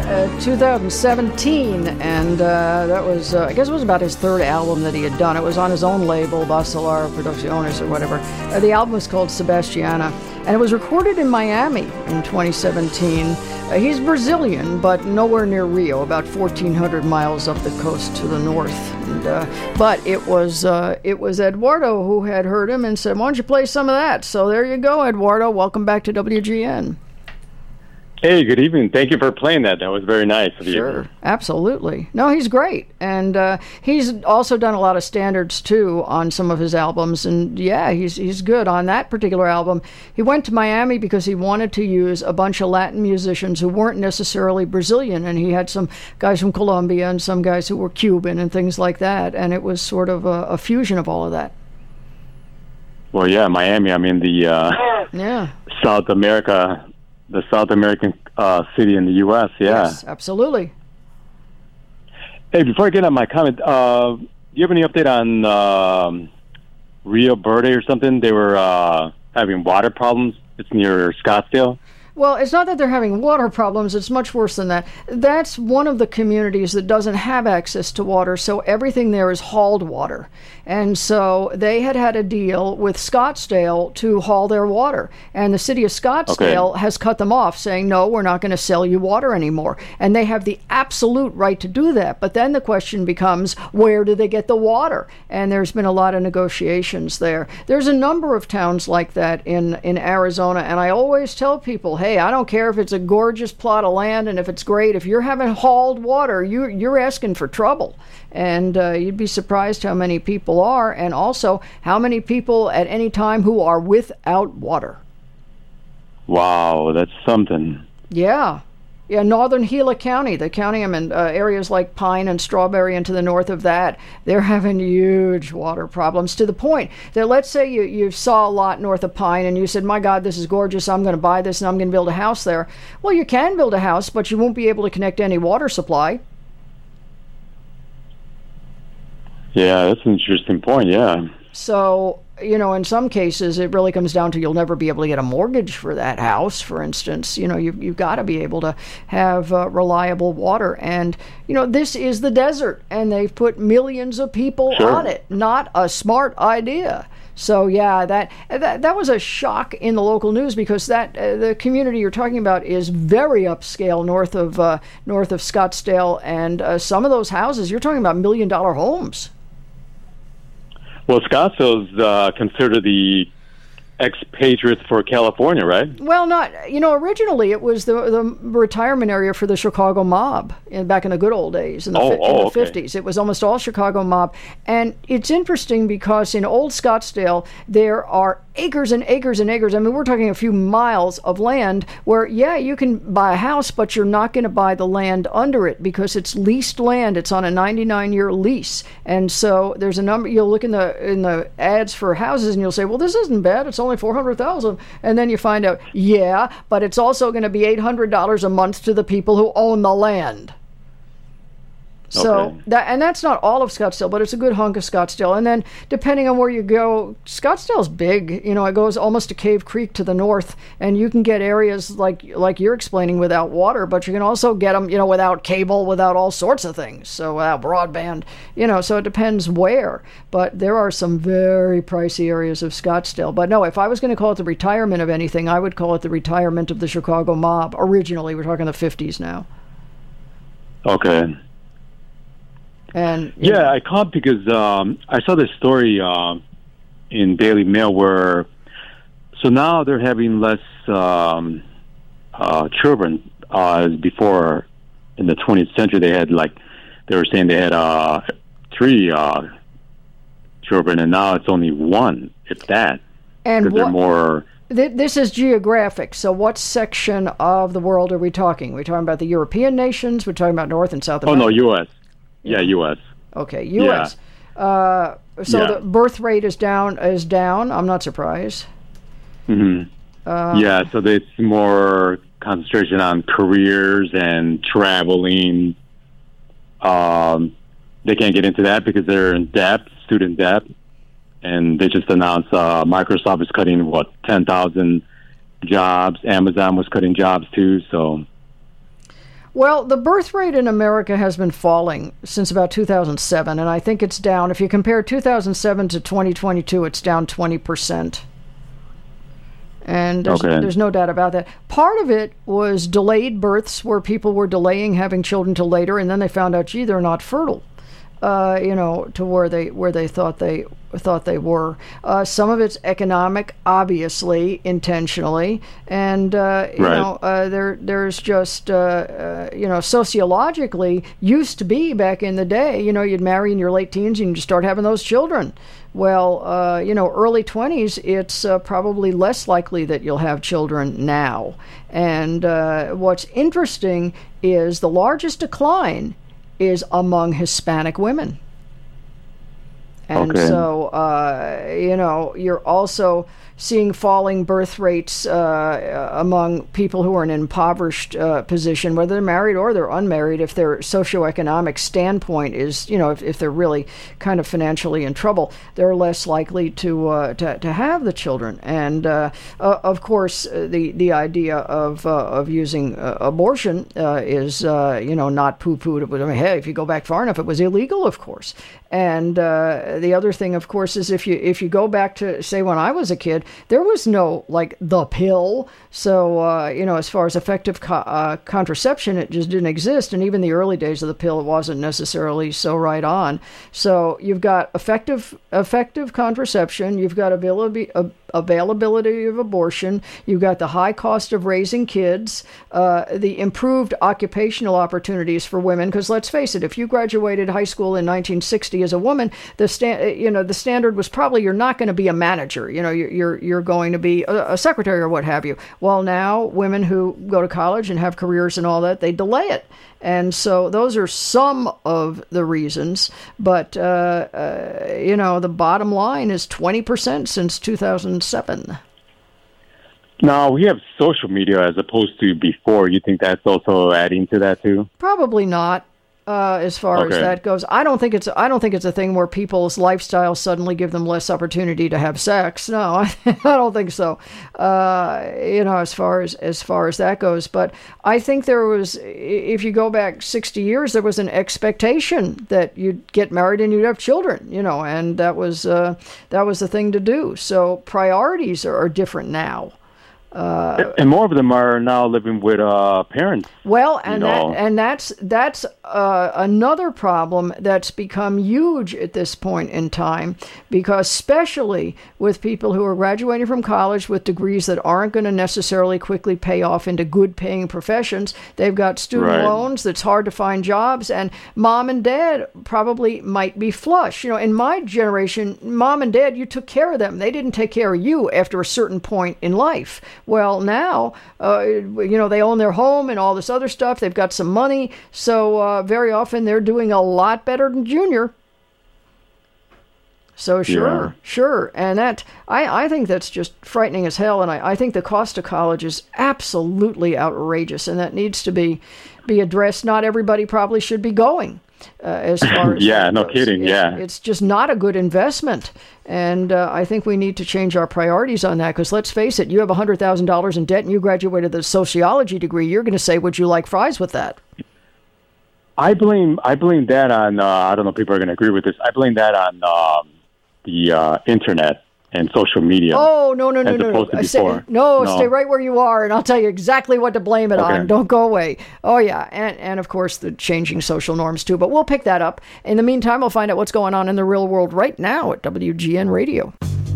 2017. And that was, I guess it was about his third album that he had done. It was on his own label, Bacelar Producciones or whatever. The album was called Sebastiana. And it was recorded in Miami in 2017. He's Brazilian, but nowhere near Rio, about 1,400 miles up the coast to the north. And, but it was Eduardo who had heard him and said, why don't you play some of that? So there you go, Eduardo. Welcome back to WGN. Hey, good evening. Thank you for playing that. That was very nice of you. Sure, absolutely. No, he's great. And he's also done a lot of standards, too, on some of his albums. And, yeah, he's good. On that particular album, he went to Miami because he wanted to use a bunch of Latin musicians who weren't necessarily Brazilian. And he had some guys from Colombia and some guys who were Cuban and things like that. And it was sort of a fusion of all of that. Well, yeah, Miami, I mean, the South American city in the U.S., yeah. Yes, absolutely. Hey, before I get on my comment, do you have any update on Rio Verde or something? They were having water problems. It's near Scottsdale. Well, it's not that they're having water problems. It's much worse than that. That's one of the communities that doesn't have access to water, so everything there is hauled water. And so they had a deal with Scottsdale to haul their water. And the city of Scottsdale has cut them off, saying, no, we're not going to sell you water anymore. And they have the absolute right to do that. But then the question becomes, where do they get the water? And there's been a lot of negotiations there. There's a number of towns like that in Arizona. And I always tell people, hey, I don't care if it's a gorgeous plot of land and if it's great. If you're having hauled water, you're asking for trouble. And you'd be surprised how many people are, and also how many people at any time who are without water. Wow, that's something. Yeah. Yeah, northern Gila County, the county I'm in, areas like Pine and Strawberry and to the north of that, they're having huge water problems, to the point that, let's say you saw a lot north of Pine and you said, my God, this is gorgeous, I'm going to buy this and I'm going to build a house there. Well, you can build a house, but you won't be able to connect any water supply. Yeah, that's an interesting point, yeah. So, in some cases, it really comes down to you'll never be able to get a mortgage for that house, for instance. You've got to be able to have reliable water. And, this is the desert, and they've put millions of people on it. Not a smart idea. So, yeah, that was a shock in the local news, because the community you're talking about is very upscale north of Scottsdale. And some of those houses, you're talking about $1 million homes. Well, Scottsdale's considered the expatriates for California, right? Well, not, originally it was the retirement area for the Chicago mob back in the good old days, in the 50s. It was almost all Chicago mob. And it's interesting because in old Scottsdale, there are acres and acres and acres. I mean, we're talking a few miles of land where, yeah, you can buy a house, but you're not going to buy the land under it because it's leased land. It's on a 99-year lease. And so there's a number, you'll look in the ads for houses and you'll say, well, this isn't bad. It's only $400,000. And then you find out, yeah, but it's also going to be $800 a month to the people who own the land. So that's not all of Scottsdale, but it's a good hunk of Scottsdale. And then depending on where you go, Scottsdale's big. It goes almost to Cave Creek to the north, and you can get areas like you're explaining without water, but you can also get them, without cable, without all sorts of things. So without broadband, so it depends where. But there are some very pricey areas of Scottsdale. But no, if I was going to call it the retirement of anything, I would call it the retirement of the Chicago mob. Originally, we're talking the 50s now. Okay. And I called because I saw this story in Daily Mail where, so now they're having less children. Before, in the 20th century, they were saying they had 3 children, and now it's only 1, if that. And they're more. This is geographic. So what section of the world are we talking? We're talking about the European nations. We're talking about North and South America. Oh no, U.S. Yeah, U.S. Okay, U.S. Yeah. The birth rate is down. I'm not surprised. Mm-hmm. So it's more concentration on careers and traveling. They can't get into that because they're in debt, student debt, and they just announced Microsoft is cutting 10,000 jobs. Amazon was cutting jobs too. So. Well, the birth rate in America has been falling since about 2007, and I think it's down. If you compare 2007 to 2022, it's down 20%. And there's no doubt about that. Part of it was delayed births, where people were delaying having children till later, and then they found out, gee, they're not fertile. To where they thought they were. Some of it's economic, obviously, intentionally, and there's just sociologically used to be back in the day. You'd marry in your late teens and you'd start having those children. Well, early 20s, it's probably less likely that you'll have children now. And what's interesting is the largest decline is among Hispanic women. And so, you're also seeing falling birth rates among people who are in an impoverished position, whether they're married or they're unmarried, if their socioeconomic standpoint is, if they're really kind of financially in trouble, they're less likely to have the children. And of course, the idea of using abortion is, not poo-pooed. I mean, hey, if you go back far enough, it was illegal, of course. And the other thing, of course, is if you go back to, say, when I was a kid, there was no, the pill. So, as far as effective contraception, it just didn't exist. And even the early days of the pill, it wasn't necessarily so right on. So you've got effective contraception. You've got availability of abortion. You've got the high cost of raising kids, the improved occupational opportunities for women. Because let's face it, if you graduated high school in 1960 as a woman, the standard was probably you're not going to be a manager. You're going to be a secretary or what have you. Well, now women who go to college and have careers and all that, they delay it. And so those are some of the reasons. But, the bottom line is 20% since 2007. Now, we have social media as opposed to before. You think that's also adding to that, too? Probably not. As far as that goes, I don't think it's a thing where people's lifestyles suddenly give them less opportunity to have sex. No, I don't think so. As far as that goes, but I think there was, if you go back 60 years, there was an expectation that you'd get married and you'd have children. And that was the thing to do. So priorities are different now. And more of them are now living with parents. Well, and that's another problem that's become huge at this point in time, because especially with people who are graduating from college with degrees that aren't going to necessarily quickly pay off into good-paying professions, they've got student loans that's hard to find jobs, and mom and dad probably might be flush. In my generation, mom and dad, you took care of them. They didn't take care of you after a certain point in life. Well, now, they own their home and all this other stuff. They've got some money. So very often they're doing a lot better than junior. So sure. And that, I think that's just frightening as hell. And I think the cost of college is absolutely outrageous. And that needs to be addressed. Not everybody probably should be going. As far as no kidding. It's just not a good investment, and I think we need to change our priorities on that. Because let's face it, you have $100,000 in debt, and you graduated with a sociology degree. You're going to say, "Would you like fries with that?" I blame that on. I don't know if people are going to agree with this. I blame that on the internet and social media. Oh, no. Stay right where you are, and I'll tell you exactly what to blame it on. Don't go away. Oh, yeah. And of course, the changing social norms, too. But we'll pick that up. In the meantime, we'll find out what's going on in the real world right now at WGN Radio.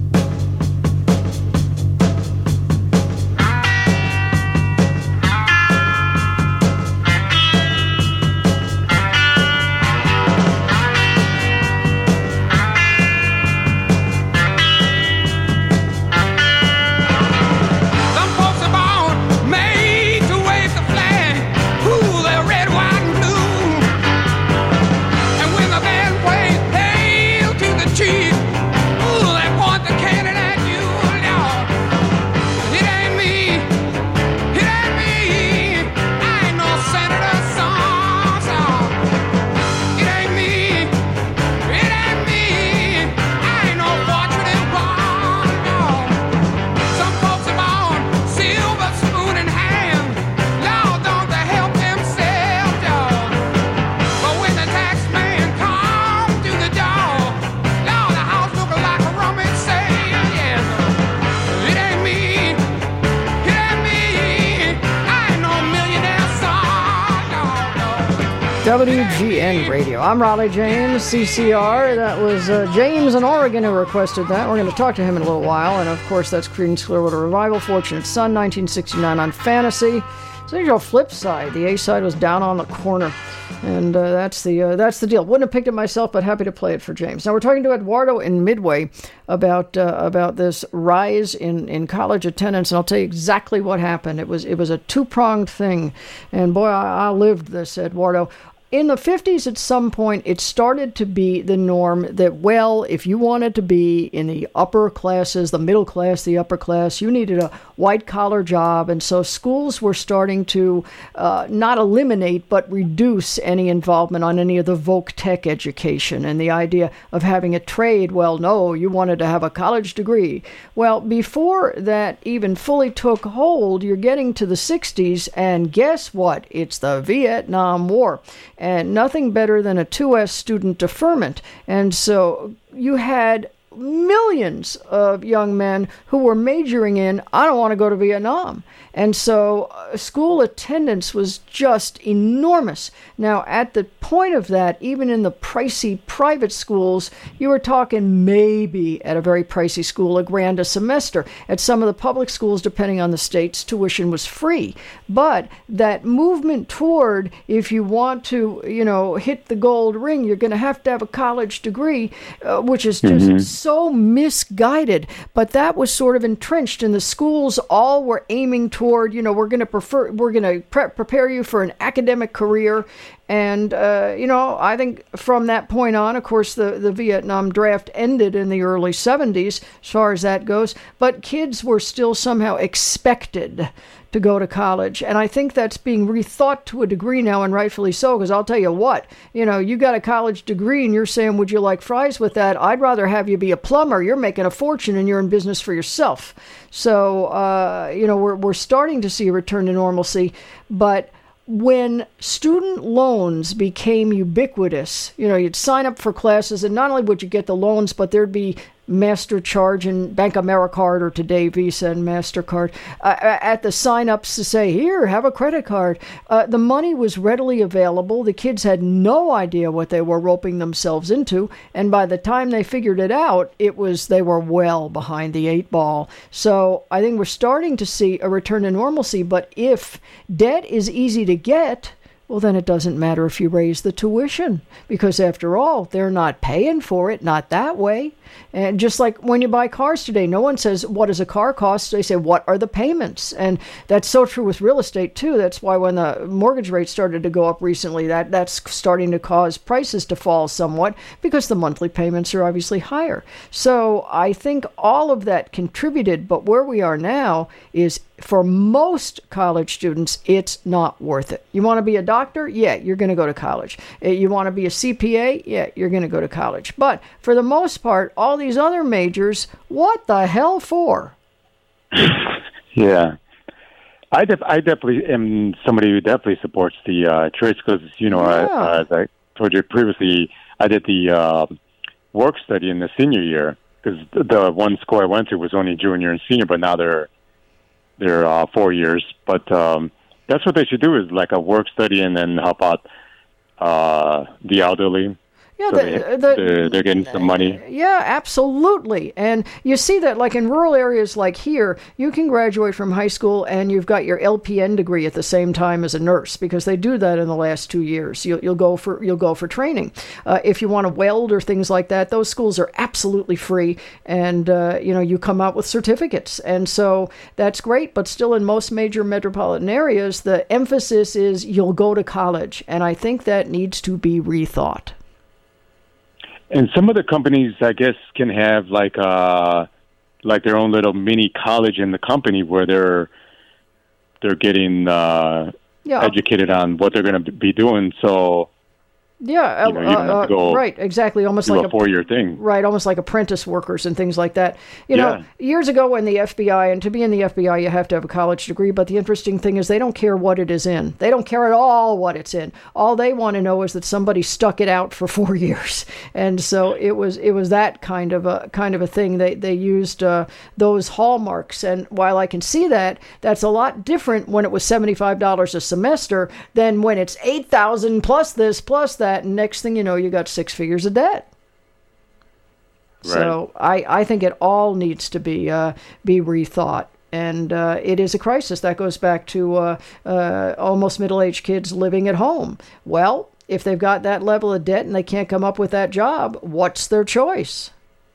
WGN Radio. I'm Raleigh James, CCR. That was James in Oregon who requested that. We're going to talk to him in a little while. And, of course, that's Creedence Clearwater Revival, Fortunate Son, 1969 on Fantasy. So there's your flip side. The A side was Down on the Corner. And that's the deal. Wouldn't have picked it myself, but happy to play it for James. Now, we're talking to Eduardo in Midway about this rise in college attendance, and I'll tell you exactly what happened. It was a two-pronged thing. And, boy, I lived this, Eduardo. in the 50s, at some point, it started to be the norm that, well, if you wanted to be in the upper classes, the middle class, the upper class, you needed a white-collar job. And so schools were starting to not eliminate, but reduce any involvement on any of the voc tech education. And the idea of having a trade, well, no, you wanted to have a college degree. Well, before that even fully took hold, you're getting to the 60s, and guess what? It's the Vietnam War. And nothing better than a 2S student deferment. And so you had millions of young men who were majoring in, I don't want to go to Vietnam. And so school attendance was just enormous. Now, at the point of that, even in the pricey private schools, you were talking maybe at a very pricey school, $1,000 a semester. At some of the public schools, depending on the states, tuition was free. But that movement toward, if you want to, hit the gold ring, you're going to have a college degree, which is just so misguided. But that was sort of entrenched, and the schools all were aiming toward, we're going to prepare you for an academic career. And, I think from that point on, of course, the Vietnam draft ended in the early 70s, as far as that goes. But kids were still somehow expected to go to college. And I think that's being rethought to a degree now, and rightfully so, because I'll tell you what, you got a college degree and you're saying, would you like fries with that? I'd rather have you be a plumber. You're making a fortune and you're in business for yourself. So, we're starting to see a return to normalcy. But when student loans became ubiquitous, you'd sign up for classes, and not only would you get the loans, but there'd be Master Charge and Bank AmeriCard, or today Visa and MasterCard, at the sign-ups to say, here, have a credit card. The money was readily available. The kids had no idea what they were roping themselves into, and by the time they figured it out, they were well behind the 8 ball. So I think we're starting to see a return to normalcy, but if debt is easy to get, well, then it doesn't matter if you raise the tuition, because after all, they're not paying for it, not that way. And just like when you buy cars today, no one says, what does a car cost? They say, what are the payments? And that's so true with real estate, too. That's why when the mortgage rate started to go up recently, that's starting to cause prices to fall somewhat, because the monthly payments are obviously higher. So I think all of that contributed, but where we are now is, for most college students, it's not worth it. You want to be a doctor? Yeah, you're going to go to college. You want to be a CPA? Yeah, you're going to go to college. But for the most part, all these other majors, what the hell for? Yeah. I definitely am somebody who definitely supports the trades, because, as I told you previously, I did the work study in the senior year, because the one school I went to was only junior and senior, but now they're 4 years. But that's what they should do, is like a work study and then help out the elderly. Yeah, so they're getting some money. Yeah, absolutely. And you see that, like in rural areas like here, you can graduate from high school and you've got your LPN degree at the same time as a nurse, because they do that in the last 2 years. You'll go for training. If you want to weld or things like that, those schools are absolutely free, and you come out with certificates. And so that's great, but still in most major metropolitan areas, the emphasis is you'll go to college, and I think that needs to be rethought. And some of the companies, I guess, can have like their own little mini college in the company, where they're getting educated on what they're going to be doing. So yeah, you don't have to go right, exactly, almost like a 4-year thing. Right, almost like apprentice workers and things like that. Years ago when the FBI, and to be in the FBI you have to have a college degree, but the interesting thing is they don't care what it is in. They don't care at all what it's in. All they want to know is that somebody stuck it out for 4 years. And so it was that kind of a thing. They used those hallmarks, and while I can see that, that's a lot different when it was $75 a semester than when it's $8,000 plus this plus that, and next thing you know, you got 6 figures of debt. Right. So I think it all needs to be rethought, and it is a crisis. That goes back to almost middle-aged kids living at home. Well, if they've got that level of debt and they can't come up with that job, what's their choice?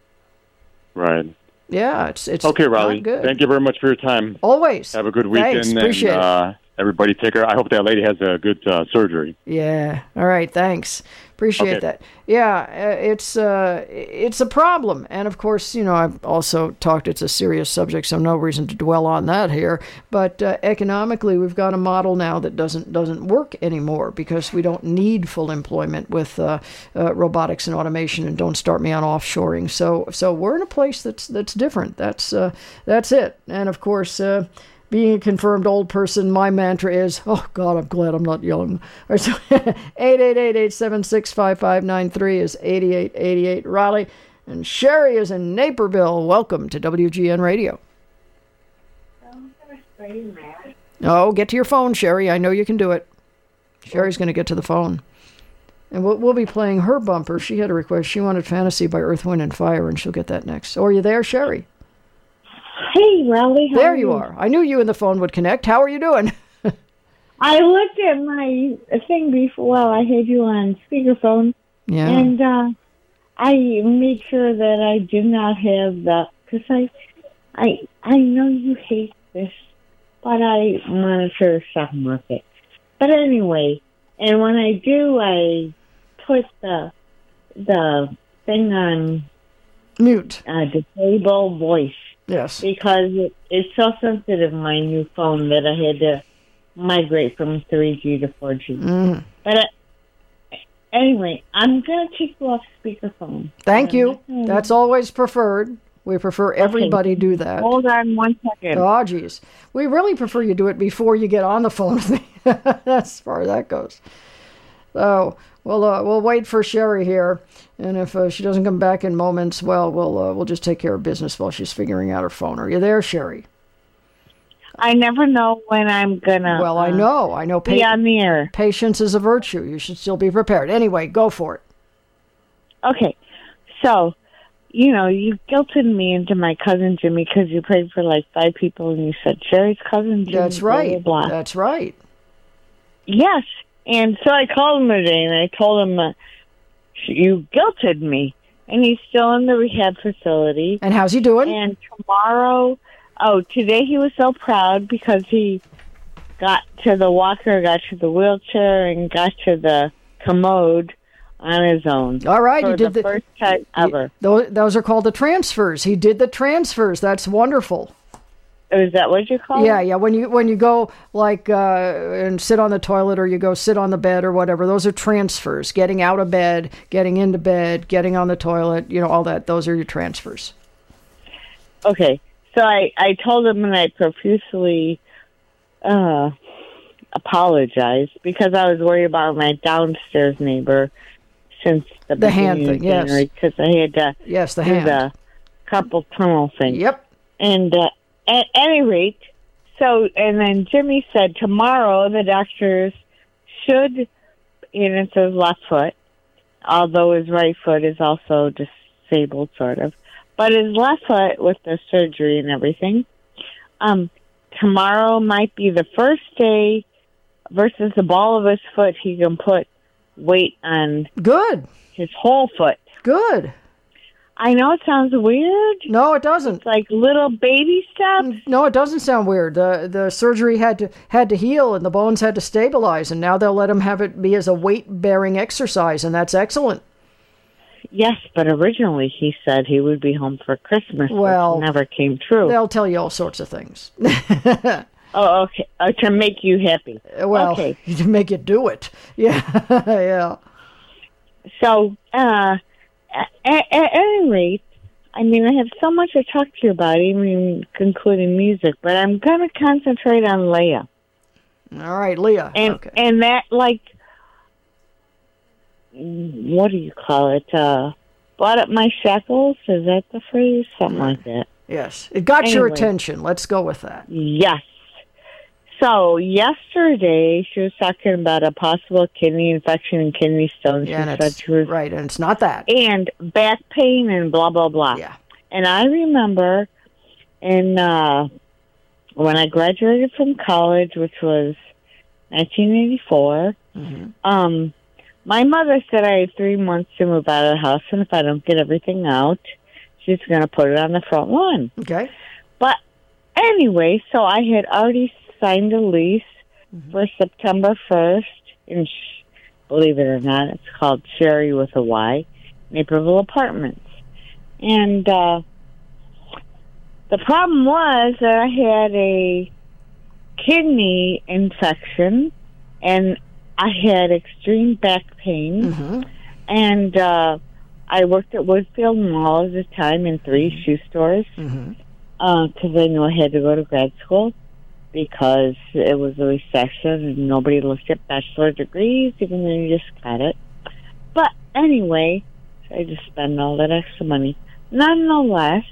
Right. Yeah, it's okay, Raleigh. Good. Thank you very much for your time. Always. Have a good weekend. Thanks. Appreciate it. everybody take care. I hope that lady has a good surgery. Yeah. All right. Thanks. Appreciate that. Yeah, it's a problem, and of course, I've also talked. It's a serious subject, so no reason to dwell on that here. But economically, we've got a model now that doesn't work anymore because we don't need full employment with robotics and automation. And don't start me on offshoring. So we're in a place that's different. That's it. And of course. Being a confirmed old person, my mantra is, oh, God, I'm glad I'm not young. 888-876-5593 is 8888 Raleigh. And Sherry is in Naperville. Welcome to WGN Radio. Oh, get to your phone, Sherry. I know you can do it. Sherry's going to get to the phone. And we'll be playing her bumper. She had a request. She wanted Fantasy by Earth, Wind, and Fire, and she'll get that next. So are you there, Sherry? Hey, Raleigh. There you are. I knew you and the phone would connect. How are you doing? I looked at my thing before. Well, I had you on speakerphone. Yeah. And I made sure that I did not have the... Because I know you hate this, but I monitor the stock market. But anyway, and when I do, I put the thing on... Mute. Disable voice. Yes. Because it's so sensitive, my new phone, that I had to migrate from 3G to 4G. Mm. But anyway, I'm going to take you off speakerphone. Thank you. That's always preferred. We prefer everybody do that. Hold on 1 second. Oh, geez. We really prefer you do it before you get on the phone with me. As far as that goes. So we'll wait for Sherry here, and if she doesn't come back in moments, well, we'll just take care of business while she's figuring out her phone. Are you there, Sherry? I never know when I'm gonna. Well, I know. Be on the air. Patience is a virtue. You should still be prepared. Anyway, go for it. Okay, so you guilted me into my cousin Jimmy because you prayed for like 5 people, and you said Sherry's cousin Jimmy. That's right. Blah, blah, blah. That's right. Yes. And so I called him today, and I told him, you guilted me. And he's still in the rehab facility. And how's he doing? And tomorrow, today he was so proud because he got to the walker, got to the wheelchair, and got to the commode on his own. All right. For you did the first time ever. Those are called the transfers. He did the transfers. That's wonderful. Is that what you call it? Yeah. When you go like and sit on the toilet, or you go sit on the bed or whatever, those are transfers. Getting out of bed, getting into bed, getting on the toilet, all that. Those are your transfers. Okay. So I told him, and I profusely apologized because I was worried about my downstairs neighbor since the hand thing. Yes. Because I had to the do hand. the carpal tunnel thing. Yep. And at any rate, and then Jimmy said tomorrow the doctors should, and it's his left foot, although his right foot is also disabled, sort of. But his left foot, with the surgery and everything, tomorrow might be the first day versus the ball of his foot he can put weight on. Good. His whole foot. Good. I know it sounds weird. No, it doesn't. It's like little baby steps. No, it doesn't sound weird. The surgery had to heal, and the bones had to stabilize, and now they'll let him have it be as a weight-bearing exercise, and that's excellent. Yes, but originally he said he would be home for Christmas, which never came true. They'll tell you all sorts of things. Oh, okay. To make you happy. Well, okay. To make you do it. Yeah, yeah. So, at any rate, I have so much to talk to you about, even including music, but I'm going to concentrate on Leah. All right, Leah. And that, what do you call it? Brought up my shackles? Is that the phrase? Something like that. Yes. It got your attention. Let's go with that. Yes. So, yesterday, she was talking about a possible kidney infection and kidney stones. Yeah, right, and it's not that. And back pain and blah, blah, blah. Yeah. And I remember when I graduated from college, which was 1984, my mother said I had 3 months to move out of the house, and if I don't get everything out, she's going to put it on the front lawn. Okay. But anyway, so I had already signed a lease for September 1st. And believe it or not, it's called Sherry with a Y, Naperville Apartments. And the problem was that I had a kidney infection, and I had extreme back pain. And I worked at Woodfield Mall at the time in 3 shoe stores because I knew I had to go to grad school because it was a recession and nobody looked at bachelor degrees, even though you just got it. But anyway, I just spent all that extra money. Nonetheless,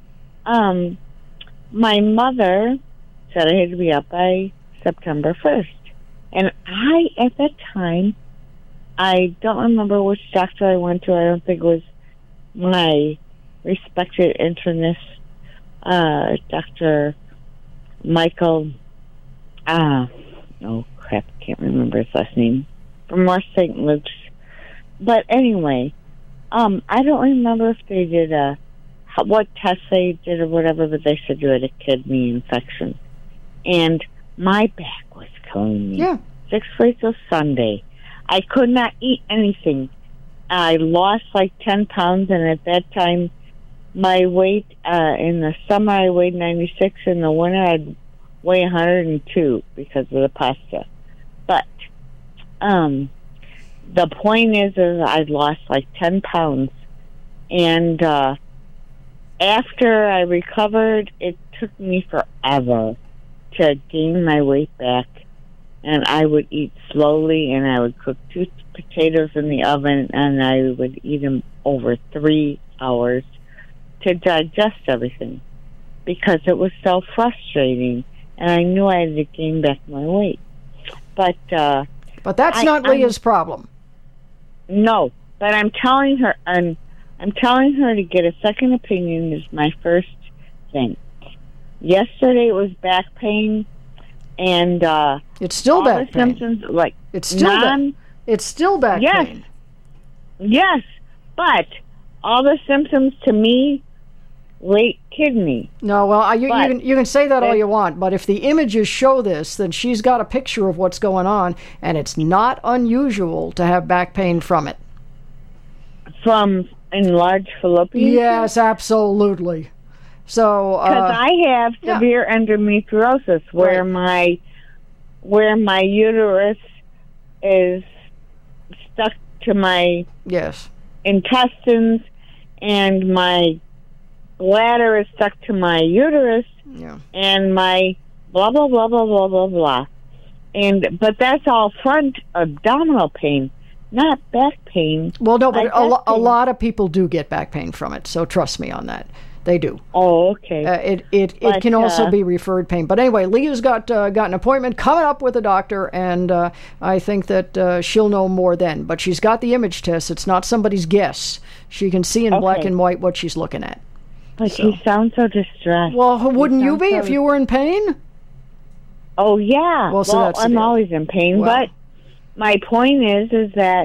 my mother said I had to be up by September 1st. And at that time, I don't remember which doctor I went to. I don't think it was my respected internist, Dr. Michael, oh crap, can't remember his last name, from North St. Luke's. But anyway, I don't remember if they did what test they did or whatever, but they said you had a kidney infection. And my back was killing me. Yeah. 6 weeks of Sunday. I could not eat anything. I lost like 10 pounds, and at that time, my weight, in the summer I weighed 96, in the winter I'd weigh 102 because of the pasta. But the point is I lost like 10 pounds, and after I recovered, it took me forever to gain my weight back. And I would eat slowly, and I would cook 2 potatoes in the oven, and I would eat them over 3 hours to digest everything because it was so frustrating, and I knew I had to gain back my weight. But that's not Leah's problem. No, but I'm telling her, and I'm telling her to get a second opinion is my first thing. Yesterday it was back pain. And it's still back pain. Symptoms, like it's still back pain. Yes, but all the symptoms to me rate kidney. No, well, you can say that all you want, but if the images show this, then she's got a picture of what's going on, and it's not unusual to have back pain from it. From enlarged fallopian? Yes, absolutely. So, because I have severe endometriosis, where my uterus is stuck to my intestines, and my bladder is stuck to my uterus, and my blah blah blah blah blah blah blah. But that's all front abdominal pain, not back pain. Well, no, but a lot of people do get back pain from it. So trust me on that. They do. Oh, okay. It can also be referred pain. But anyway, Leah's got an appointment coming up with a doctor, and I think that she'll know more then. But she's got the image test. It's not somebody's guess. She can see in black and white what she's looking at. But she sounds so distressed. Well, wouldn't you be if you were in pain? Oh, yeah. Well, I'm always in pain. But my point is that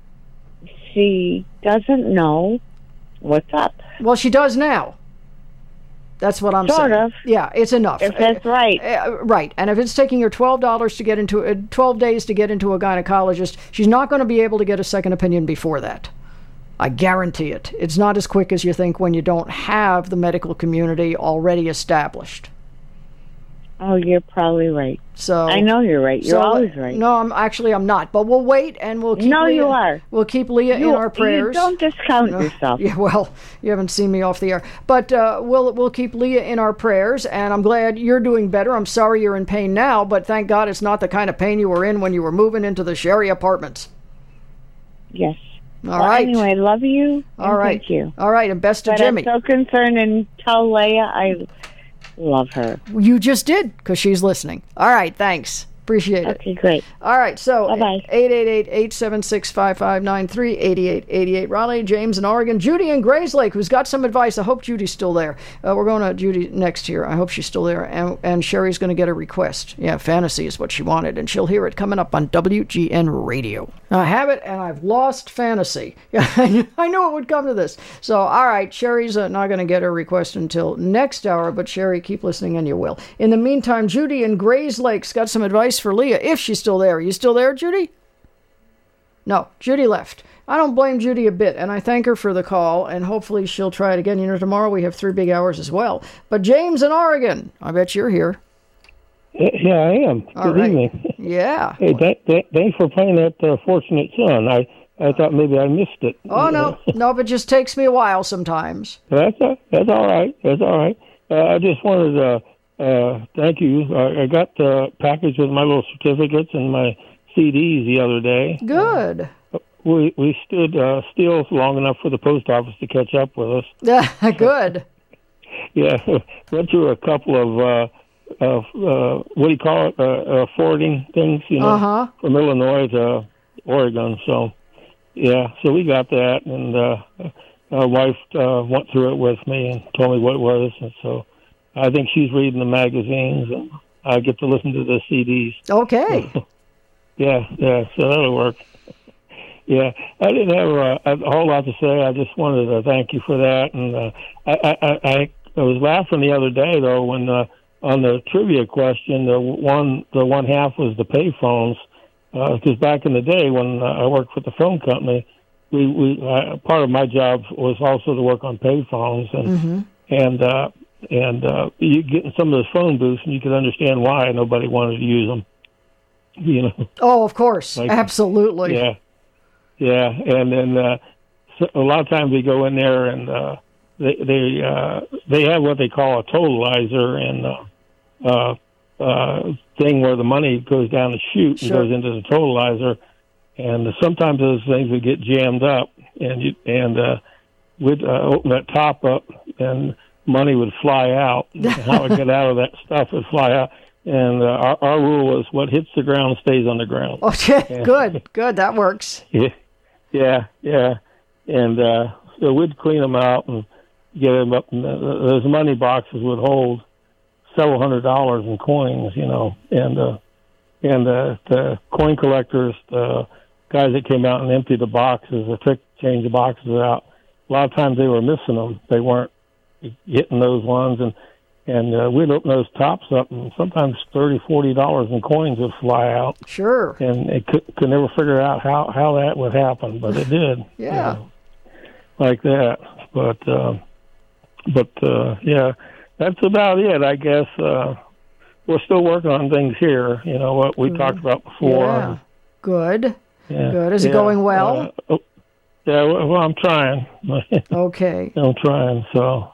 she doesn't know what's up. Well, she does now. That's what I'm saying. Sort of. Yeah, it's enough. If that's right. Right. And if it's taking her $12 to get into 12 days to get into a gynecologist, she's not going to be able to get a second opinion before that. I guarantee it. It's not as quick as you think when you don't have the medical community already established. Oh, you're probably right. So I know you're right. You're always right. No, I'm not. But we'll wait, and we'll keep. No, Leah, you are. We'll keep Leah in our prayers. You don't discount yourself. Yeah, well, you haven't seen me off the air, but we'll keep Leah in our prayers. And I'm glad you're doing better. I'm sorry you're in pain now, but thank God it's not the kind of pain you were in when you were moving into the Sherry Apartments. Yes. All right. Anyway, love you. All right. Thank you. All right, and best to Jimmy. I'm so concerned, and tell Leah I love her. You just did, because she's listening. All right, thanks. Appreciate it. Okay, great. All right, so bye-bye. 888-876-5593, 8888 Raleigh, James in Oregon, Judy in Grayslake, who's got some advice. I hope Judy's still there. We're going to Judy next here. I hope she's still there. And Sherry's going to get a request. Yeah, fantasy is what she wanted, and she'll hear it coming up on WGN Radio. I have it, and I've lost fantasy. I knew it would come to this. So, all right, Sherry's not going to get her request until next hour, but Sherry, keep listening and you will. In the meantime, Judy in Grayslake's got some advice advice for Leah, if she's still there. Are you still there, Judy? No, Judy left. I don't blame Judy a bit, and I thank her for the call, and hopefully she'll try it again. Tomorrow we have 3 big hours as well. But James in Oregon, I bet you're here. Yeah, I am. All Good right. evening. Yeah. Hey, thanks for playing that Fortunate Son. I thought maybe I missed it. Oh, no. No, but it just takes me a while sometimes. That's all right. That's all right. I just wanted to thank you. I got the package with my little certificates and my CDs the other day. Good. We stood still long enough for the post office to catch up with us. Good. Yeah, went through a couple of what do you call it? Forwarding things, from Illinois to Oregon. So, yeah, so we got that, and my wife went through it with me and told me what it was, and so I think she's reading the magazines, and I get to listen to the CDs. Okay. Yeah, so that'll work. Yeah, I didn't have a whole lot to say. I just wanted to thank you for that. And I was laughing the other day, though, when on the trivia question, the one half was the pay phones. Because back in the day when I worked for the phone company, we part of my job was also to work on pay phones, and you get in some of those phone booths, and you could understand why nobody wanted to use them. Oh, of course, absolutely. Yeah. Yeah, and then a lot of times we go in there and they have what they call a totalizer and thing where the money goes down the chute and goes into the totalizer, and sometimes those things would get jammed up, and we'd open that top up and money would fly out. And how it get out of that stuff would fly out. And our rule was what hits the ground stays on the ground. Okay, good, that works. Yeah. And so we'd clean them out and get them up. And those money boxes would hold several $100s in coins, and the coin collectors, the guys that came out and emptied the boxes, the change the boxes out, a lot of times they were missing them. They weren't hitting those ones, and we'd open those tops up, and sometimes $30, $40 in coins would fly out. Sure. And it could never figure out how that would happen, but it did. Yeah. Like that. But yeah, that's about it, I guess. We're still working on things here, what we talked about before. Yeah. Good. Yeah. Good. Is it going well? Yeah, well, I'm trying. Okay. I'm trying, so...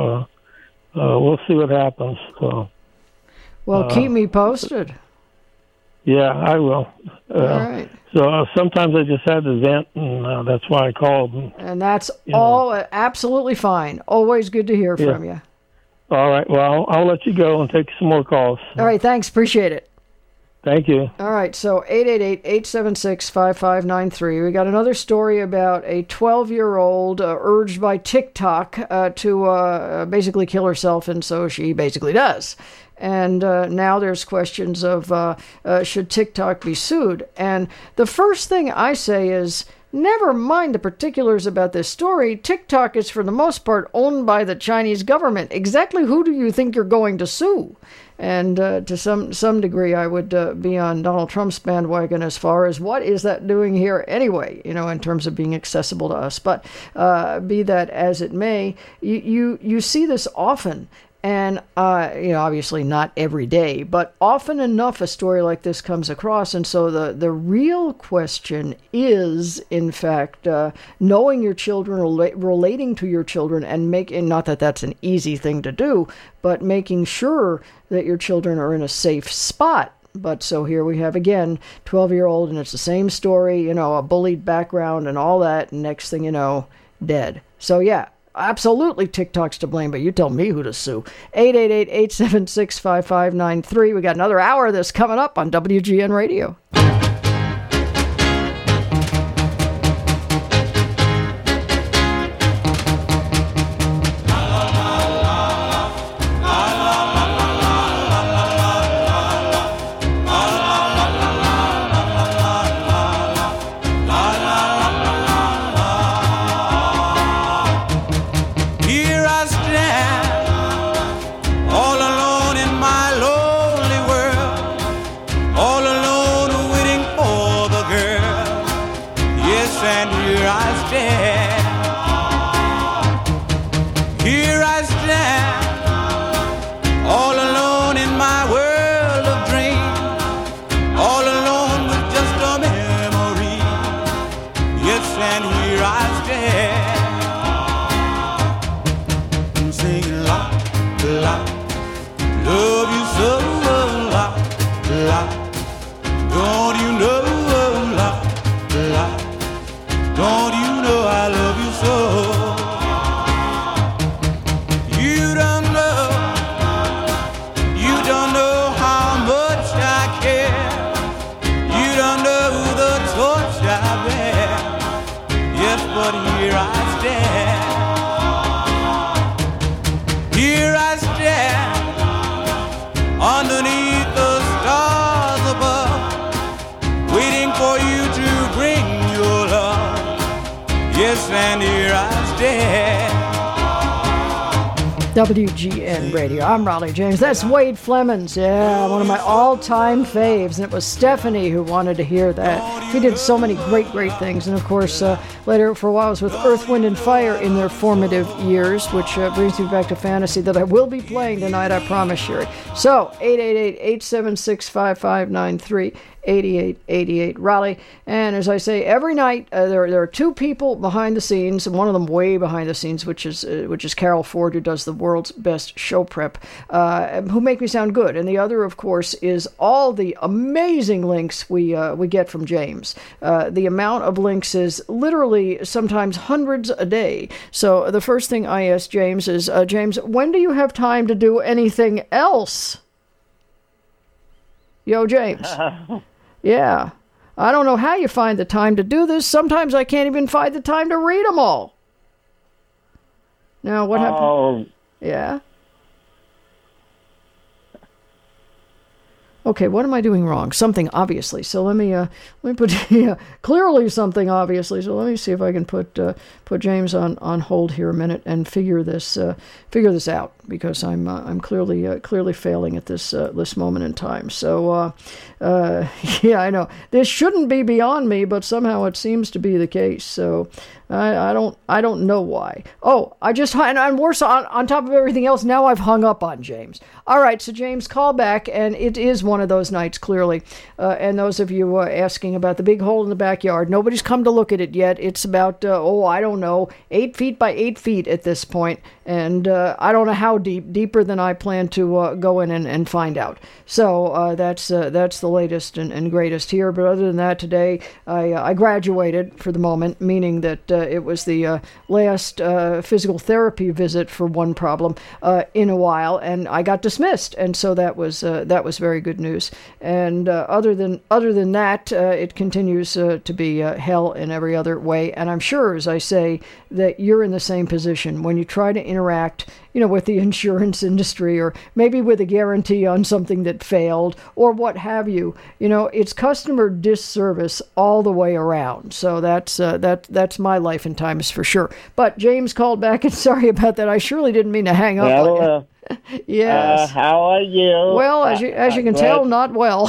we'll see what happens. So, well, keep me posted. Yeah, I will. All right. So sometimes I just had to vent, and that's why I called. And that's all absolutely fine. Always good to hear from you. All right. Well, I'll let you go and take some more calls. All right. Thanks. Appreciate it. Thank you. All right, so 888-876-5593. We got another story about a 12-year-old urged by TikTok to basically kill herself, and so she basically does. And now there's questions of should TikTok be sued? And the first thing I say is, never mind the particulars about this story. TikTok is, for the most part, owned by the Chinese government. Exactly who do you think you're going to sue? And to some degree, I would be on Donald Trump's bandwagon as far as what is that doing here anyway, in terms of being accessible to us. But be that as it may, you see this often. And, obviously not every day, but often enough a story like this comes across. And so the real question is, in fact, knowing your children, relating to your children, and not that that's an easy thing to do, but making sure that your children are in a safe spot. But so here we have, again, 12-year-old, and it's the same story, a bullied background and all that. And next thing you know, dead. So, yeah. Absolutely, TikTok's to blame, but you tell me who to sue. 888-876-5593. We got another hour of this coming up on WGN Radio. All Here I stand, all alone in my world of dreams, all alone with just a memory. Yes, and here I stand, singing la, la, love you so, la, la, don't you know, la, la, don't you know I love you so. But here I stand, underneath the stars above, waiting for you to bring your love. Yes, and here I stand. WGN Radio. I'm Raleigh James. That's Wade Flemons. Yeah, one of my all-time faves. And it was Stephanie who wanted to hear that. He did so many great things. And, of course, later for a while I was with Earth, Wind, and Fire in their formative years, which brings me back to fantasy that I will be playing tonight, I promise, Sherry. So, 888-876-5593. 8888 Raleigh. And as I say, every night there are two people behind the scenes, and one of them way behind the scenes, which is Carol Ford, who does the world's best show prep, who make me sound good. And the other, of course, is all the amazing links we get from James. The amount of links is literally sometimes hundreds a day. So the first thing I ask James is, James, when do you have time to do anything else? Yo, James. Yeah. I don't know how you find the time to do this. Sometimes I can't even find the time to read them all. Now, what happened? Yeah? Okay, what am I doing wrong? Something, obviously. So let me put clearly something, obviously. So let me see if I can put James on hold here a minute and figure this out, because I'm clearly failing at this moment in time. So yeah, I know this shouldn't be beyond me, but somehow it seems to be the case. So I don't know why. Oh, and worse, on top of everything else, now I've hung up on James. All right, so James, call back, and it is one of those nights, clearly. And those of you asking about the big hole in the backyard, nobody's come to look at it yet. It's about, I don't know, 8 feet by 8 feet at this point, and I don't know how deeper than I plan to go in and find out. So that's the latest and greatest here. But other than that, today I graduated for the moment, meaning that it was the last physical therapy visit for one problem in a while, and I got dismissed, and so that was very good news. And other than that, it continues to be hell in every other way. And I'm sure, as I say, that you're in the same position when you try to interact, with the insurance industry, or maybe with a guarantee on something that failed, or what have you. It's customer disservice all the way around. So that's my life and times for sure. But James called back, and sorry about that. I surely didn't mean to hang up on you. Yes. How are you? Well, as you can tell, not well.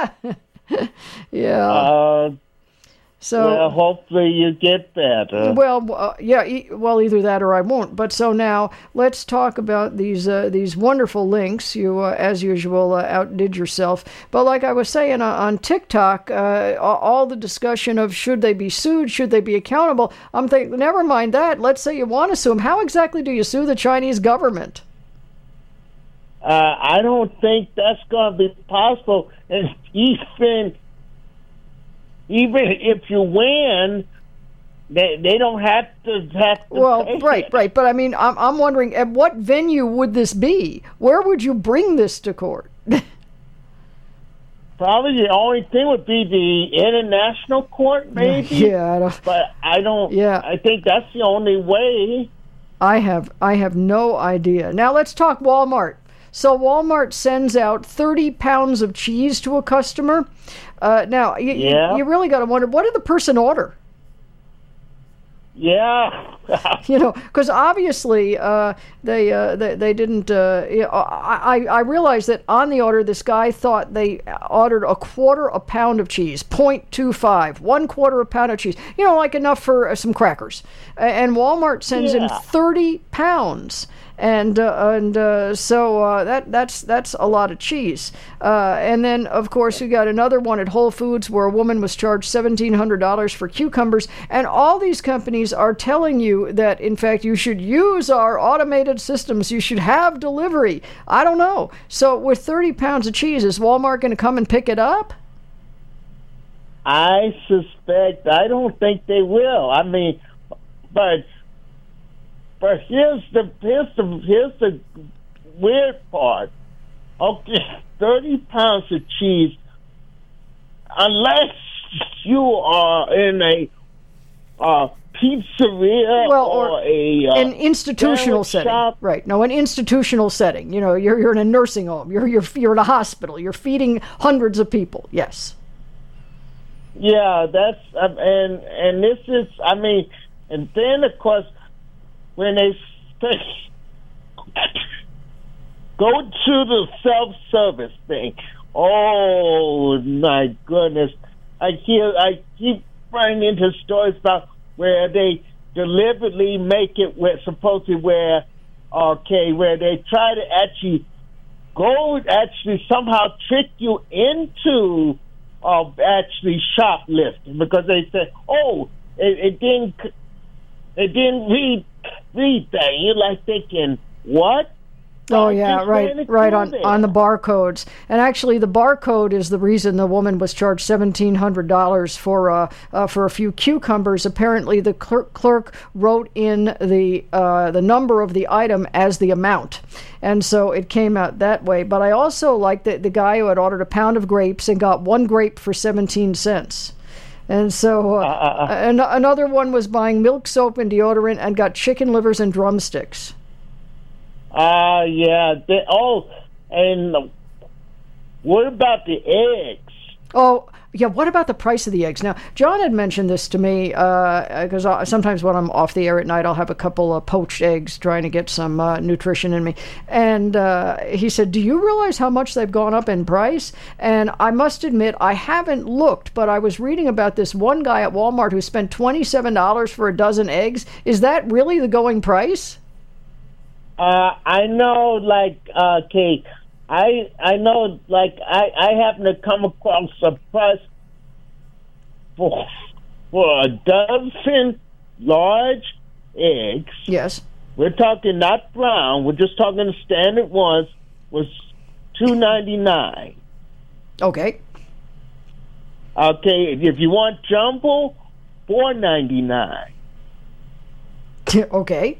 Yeah. So hopefully you get better. Well, either that or I won't. But so now let's talk about these wonderful links. You, as usual, outdid yourself. But like I was saying on TikTok, all the discussion of should they be sued, should they be accountable. I'm thinking, never mind that. Let's say you want to sue them. How exactly do you sue the Chinese government? I don't think that's going to be possible. And even if you win, they don't have to. Well, right. But I mean, I'm wondering, at what venue would this be? Where would you bring this to court? Probably the only thing would be the international court, maybe. Yeah, but I don't. Yeah, I think that's the only way. I have no idea. Now let's talk Walmart. So Walmart sends out 30 pounds of cheese to a customer. Now, you really got to wonder, what did the person order? Yeah. Because obviously they didn't. I realized that on the order, this guy thought they ordered a quarter a pound of cheese, 0.25, 1/4 a pound of cheese. Like enough for some crackers. And Walmart sends in 30 pounds. And so that's a lot of cheese. And then, of course, we got another one at Whole Foods where a woman was charged $1,700 for cucumbers. And all these companies are telling you that, in fact, you should use our automated systems. You should have delivery. I don't know. So with 30 pounds of cheese, is Walmart going to come and pick it up? I suspect. I don't think they will. I mean, but here's the weird part. Okay, 30 pounds of cheese, unless you are in a pizzeria or an institutional setting, shop. Right? No, an institutional setting. You're in a nursing home. You're in a hospital. You're feeding hundreds of people. Yes. Yeah, that's and this is. I mean, and then of course, when they say, go to the self-service thing, oh my goodness! I keep running into stories about where they deliberately make it where they try to actually somehow trick you into actually shoplifting, because they say, oh, it didn't read that. You're like thinking, what? Oh yeah, right on the barcodes. And actually, the barcode is the reason the woman was charged $1,700 for a few cucumbers. Apparently, the clerk wrote in the number of the item as the amount, and so it came out that way. But I also like the guy who had ordered a pound of grapes and got one grape for 17 cents. And so another one was buying milk, soap, and deodorant and got chicken livers and drumsticks. Yeah. And what about the eggs? Oh, yeah, what about the price of the eggs? Now, John had mentioned this to me, because sometimes when I'm off the air at night, I'll have a couple of poached eggs trying to get some nutrition in me. And he said, do you realize how much they've gone up in price? And I must admit, I haven't looked, but I was reading about this one guy at Walmart who spent $27 for a dozen eggs. Is that really the going price? I know, Kate, I know, I happen to come across a price for a dozen large eggs. Yes. We're talking not brown. We're just talking the standard ones. Was $2.99. Okay. Okay. If you want jumbo, $4.99. Okay.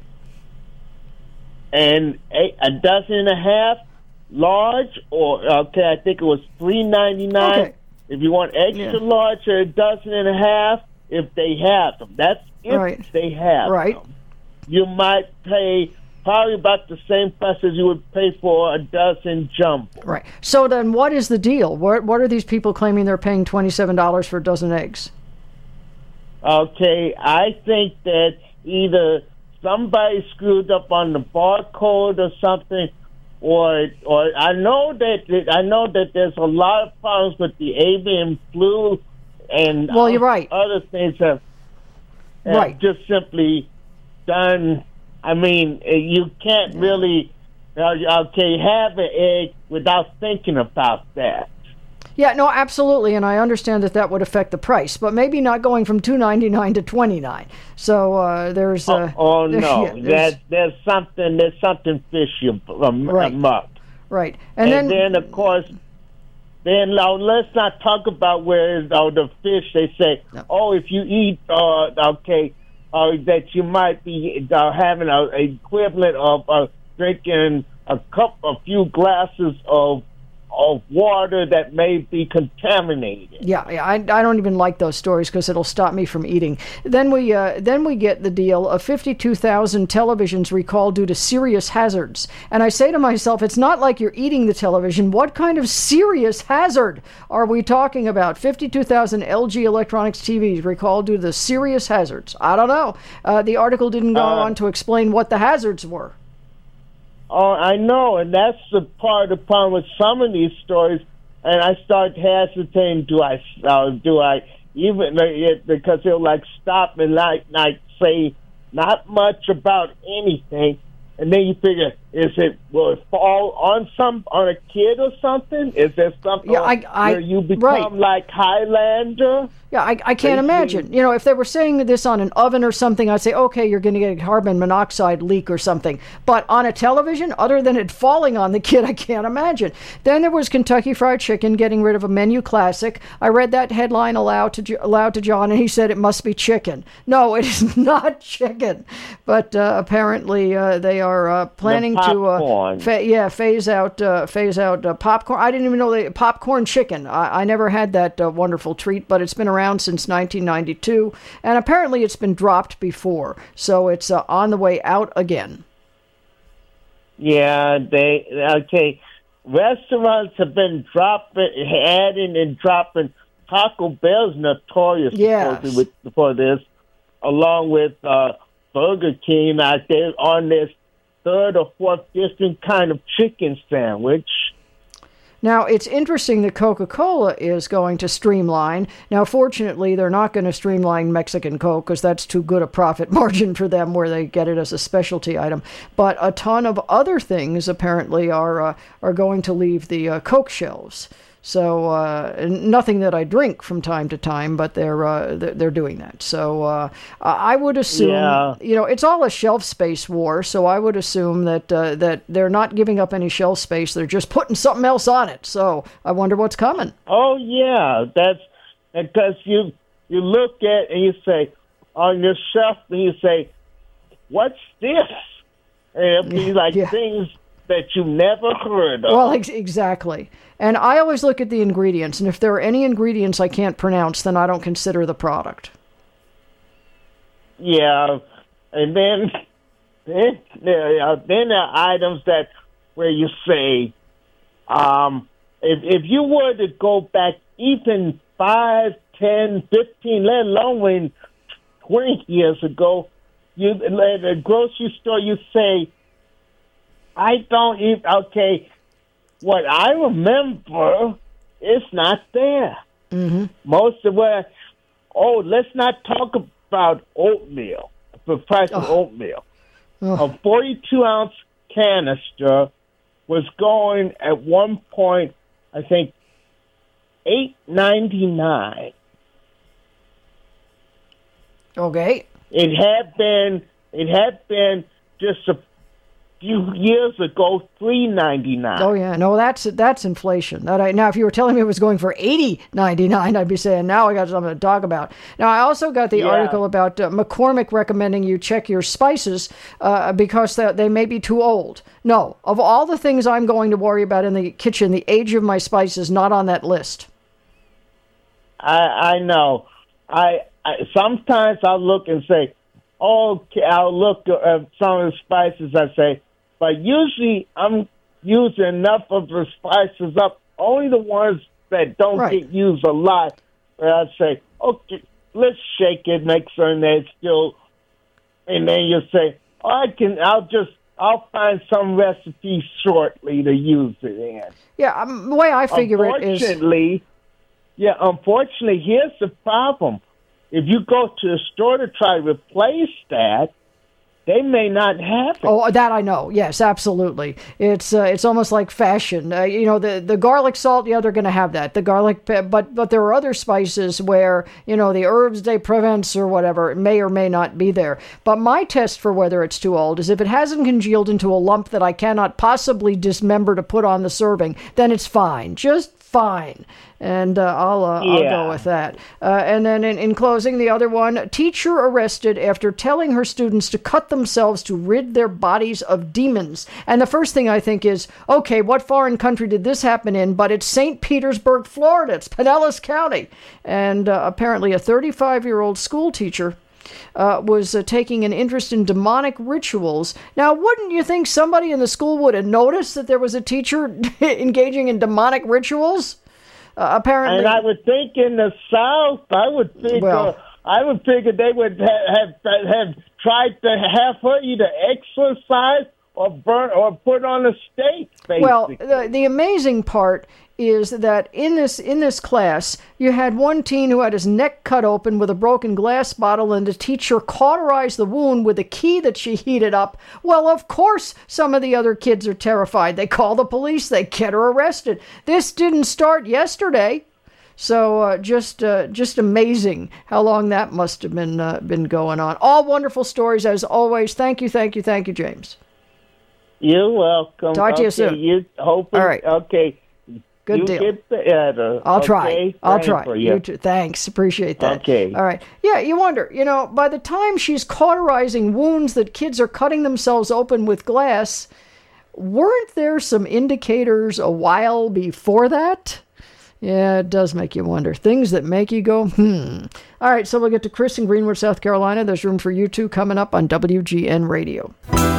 And a dozen and a half large, I think it was $3.99. Okay. If you want extra large, or a dozen and a half, if they have them. That's if they have them. You might pay probably about the same price as you would pay for a dozen jumbo. Right. So then what is the deal? What are these people claiming they're paying $27 for a dozen eggs? Okay, I think that either somebody screwed up on the barcode or something, or I know that there's a lot of problems with the avian flu and you're right. Other things have just simply done. I mean, you can't really have an egg without thinking about that. Yeah, no, absolutely, and I understand that would affect the price, but maybe not going from $2.99 to $29. So there's no, there's something fishy up. Right, and then of course, let's not talk about where the fish. They say, if you eat, that you might be having an equivalent of drinking a few glasses of of water that may be contaminated. Yeah, I don't even like those stories because it'll stop me from eating. Then we get the deal of 52,000 televisions recalled due to serious hazards. And I say to myself, it's not like you're eating the television. What kind of serious hazard are we talking about? 52,000 LG Electronics TVs recalled due to the serious hazards. I don't know. The article didn't go on to explain what the hazards were. Oh, I know, and that's the part of the problem with some of these stories. And I start hesitating. Do I even because they'll like stop and like say not much about anything, and then you figure, will it fall on a kid or something? Is there something where you become like Highlander? Yeah, I can't imagine. If they were saying this on an oven or something, I'd say, okay, you're going to get a carbon monoxide leak or something. But on a television, other than it falling on the kid, I can't imagine. Then there was Kentucky Fried Chicken getting rid of a menu classic. I read that headline aloud to John, and he said it must be chicken. No, it is not chicken. But apparently they are planning to phase out popcorn. I didn't even know popcorn chicken. I never had that wonderful treat, but it's been around since 1992, and apparently it's been dropped before, so it's on the way out again. Yeah, restaurants have been adding and dropping. Taco Bell's notorious for this, along with Burger King out there on this third or fourth different kind of chicken sandwich. Now, it's interesting that Coca-Cola is going to streamline. Now, fortunately, they're not going to streamline Mexican Coke because that's too good a profit margin for them where they get it as a specialty item. But a ton of other things apparently are going to leave the Coke shelves. So nothing that I drink from time to time, but they're doing that. So I would assume, it's all a shelf space war. So I would assume that they're not giving up any shelf space. They're just putting something else on it. So I wonder what's coming. Oh yeah, that's because you look at and you say on your shelf and you say, "What's this?" And it'll be like things that you never heard of. Well, exactly. And I always look at the ingredients, and if there are any ingredients I can't pronounce, then I don't consider the product. Yeah, and then there are items where you say, if you were to go back even 5, 10, 15, let alone 20 years ago, you at the grocery store, you say, I don't eat, okay, what I remember is not there. Mm-hmm. Most of let's not talk about oatmeal, the price of oatmeal. A 42-ounce canister was going at one point, I think, $8.99. Okay. It had been just a few years ago, $3.99. Oh yeah, no, that's inflation. Now, if you were telling me it was going for $80.99, I'd be saying now I got something to talk about. Now, I also got the article about McCormick recommending you check your spices because they may be too old. No, of all the things I'm going to worry about in the kitchen, the age of my spice is not on that list. I know. I sometimes I'll look and say, okay, I'll look at some of the spices. I say. But usually I'm using enough of the spices up, only the ones that don't get used a lot. Where I say, okay, let's shake it, make certain that it's still, and then you say, I'll find some recipe shortly to use it in. Yeah, the way I figure it is. Unfortunately, here's the problem. If you go to the store to try to replace that, they may not have it. Oh, that I know. Yes, absolutely. It's almost like fashion. The garlic salt, they're going to have that. The garlic, but there are other spices where, the herbs de Provence or whatever may or may not be there. But my test for whether it's too old is if it hasn't congealed into a lump that I cannot possibly dismember to put on the serving, then it's fine. Just fine. And I'll go with that. And then in closing, the other one, teacher arrested after telling her students to cut themselves to rid their bodies of demons. And the first thing I think is, okay, what foreign country did this happen in? But it's St. Petersburg, Florida. It's Pinellas County. And apparently a 35-year-old school teacher was taking an interest in demonic rituals. Now, wouldn't you think somebody in the school would have noticed that there was a teacher engaging in demonic rituals? Apparently, and I would think in the South, I would figure they would have tried to have her either exorcised or burn or put on a stake. Basically. Well, the amazing part is that in this class, you had one teen who had his neck cut open with a broken glass bottle, and the teacher cauterized the wound with a key that she heated up. Well, of course, some of the other kids are terrified. They call the police. They get her arrested. This didn't start yesterday. So just amazing how long that must have been going on. All wonderful stories, as always. Thank you, James. You're welcome. Talk to you soon. All right. Okay. Good deal. Get the editor. I'll try. For you too. Thanks. Appreciate that. Okay. All right. Yeah, you wonder, by the time she's cauterizing wounds that kids are cutting themselves open with glass, weren't there some indicators a while before that? Yeah, it does make you wonder. Things that make you go, All right, so we'll get to Chris in Greenwood, South Carolina. There's room for you two coming up on WGN Radio.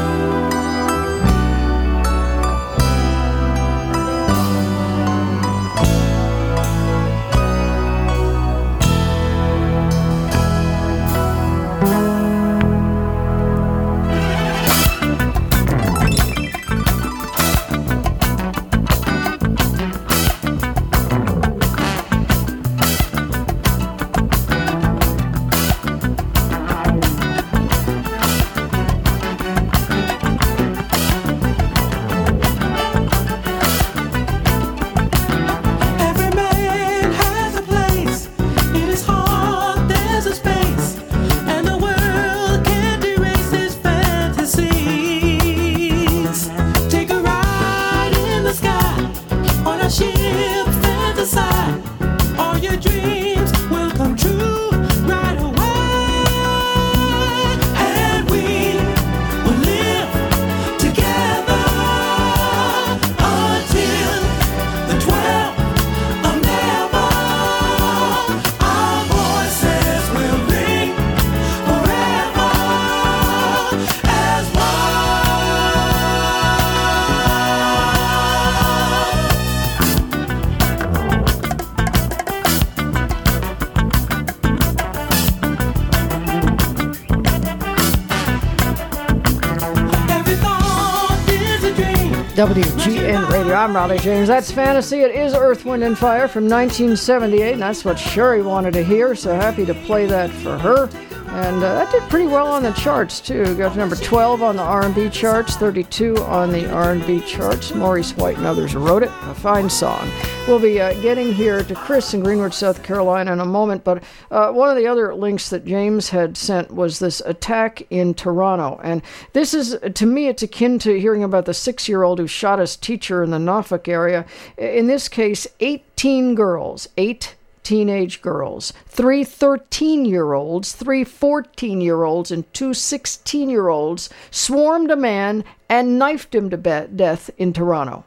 WGN Radio. I'm Raleigh James. That's Fantasy. It is Earth, Wind, and Fire from 1978, and that's what Sherry wanted to hear, so happy to play that for her. And that did pretty well on the charts, too. Got to number 12 on the R&B charts, 32 on the R&B charts. Maurice White and others wrote it. A fine song. We'll be getting here to Chris in Greenwood, South Carolina in a moment, but one of the other links that James had sent was this attack in Toronto. And this is, to me, it's akin to hearing about the 6-year-old who shot his teacher in the Norfolk area. In this case, 18 girls, 8 teenage girls, 3 13-year-olds, 3 14-year-olds, and 2 16-year-olds swarmed a man and knifed him to death in Toronto.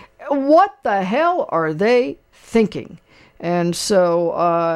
What the hell are they thinking? And so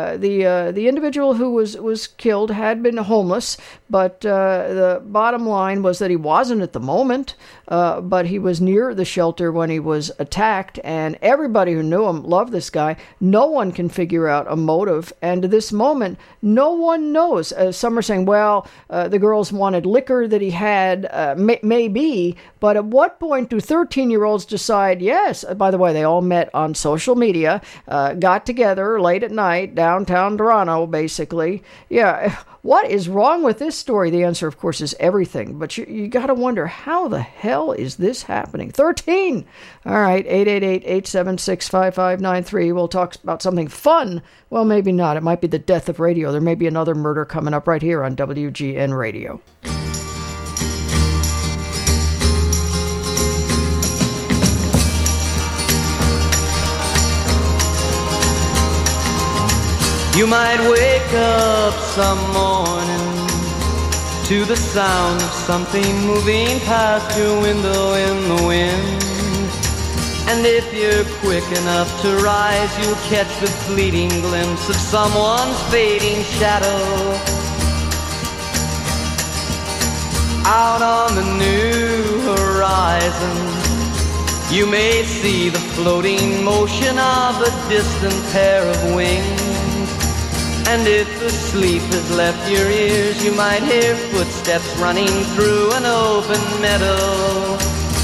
the individual who was killed had been homeless, but the bottom line was that he wasn't at the moment, but he was near the shelter when he was attacked, and everybody who knew him loved this guy. No one can figure out a motive, and to this moment, no one knows. Some are saying, well, the girls wanted liquor that he had, maybe, but at what point do 13-year-olds decide, yes, by the way, they all met on social media, got together late at night, downtown Toronto, basically. Yeah, what is wrong with this story? The answer, of course, is everything. But you got to wonder, how the hell is this happening? 13! All right, 888-876-5593. We'll talk about something fun. Well, maybe not. It might be the death of radio. There may be another murder coming up right here on WGN Radio. You might wake up some morning to the sound of something moving past your window in the wind. And if you're quick enough to rise, you'll catch the fleeting glimpse of someone's fading shadow. Out on the new horizon, you may see the floating motion of a distant pair of wings. And if the sleep has left your ears, you might hear footsteps running through an open meadow.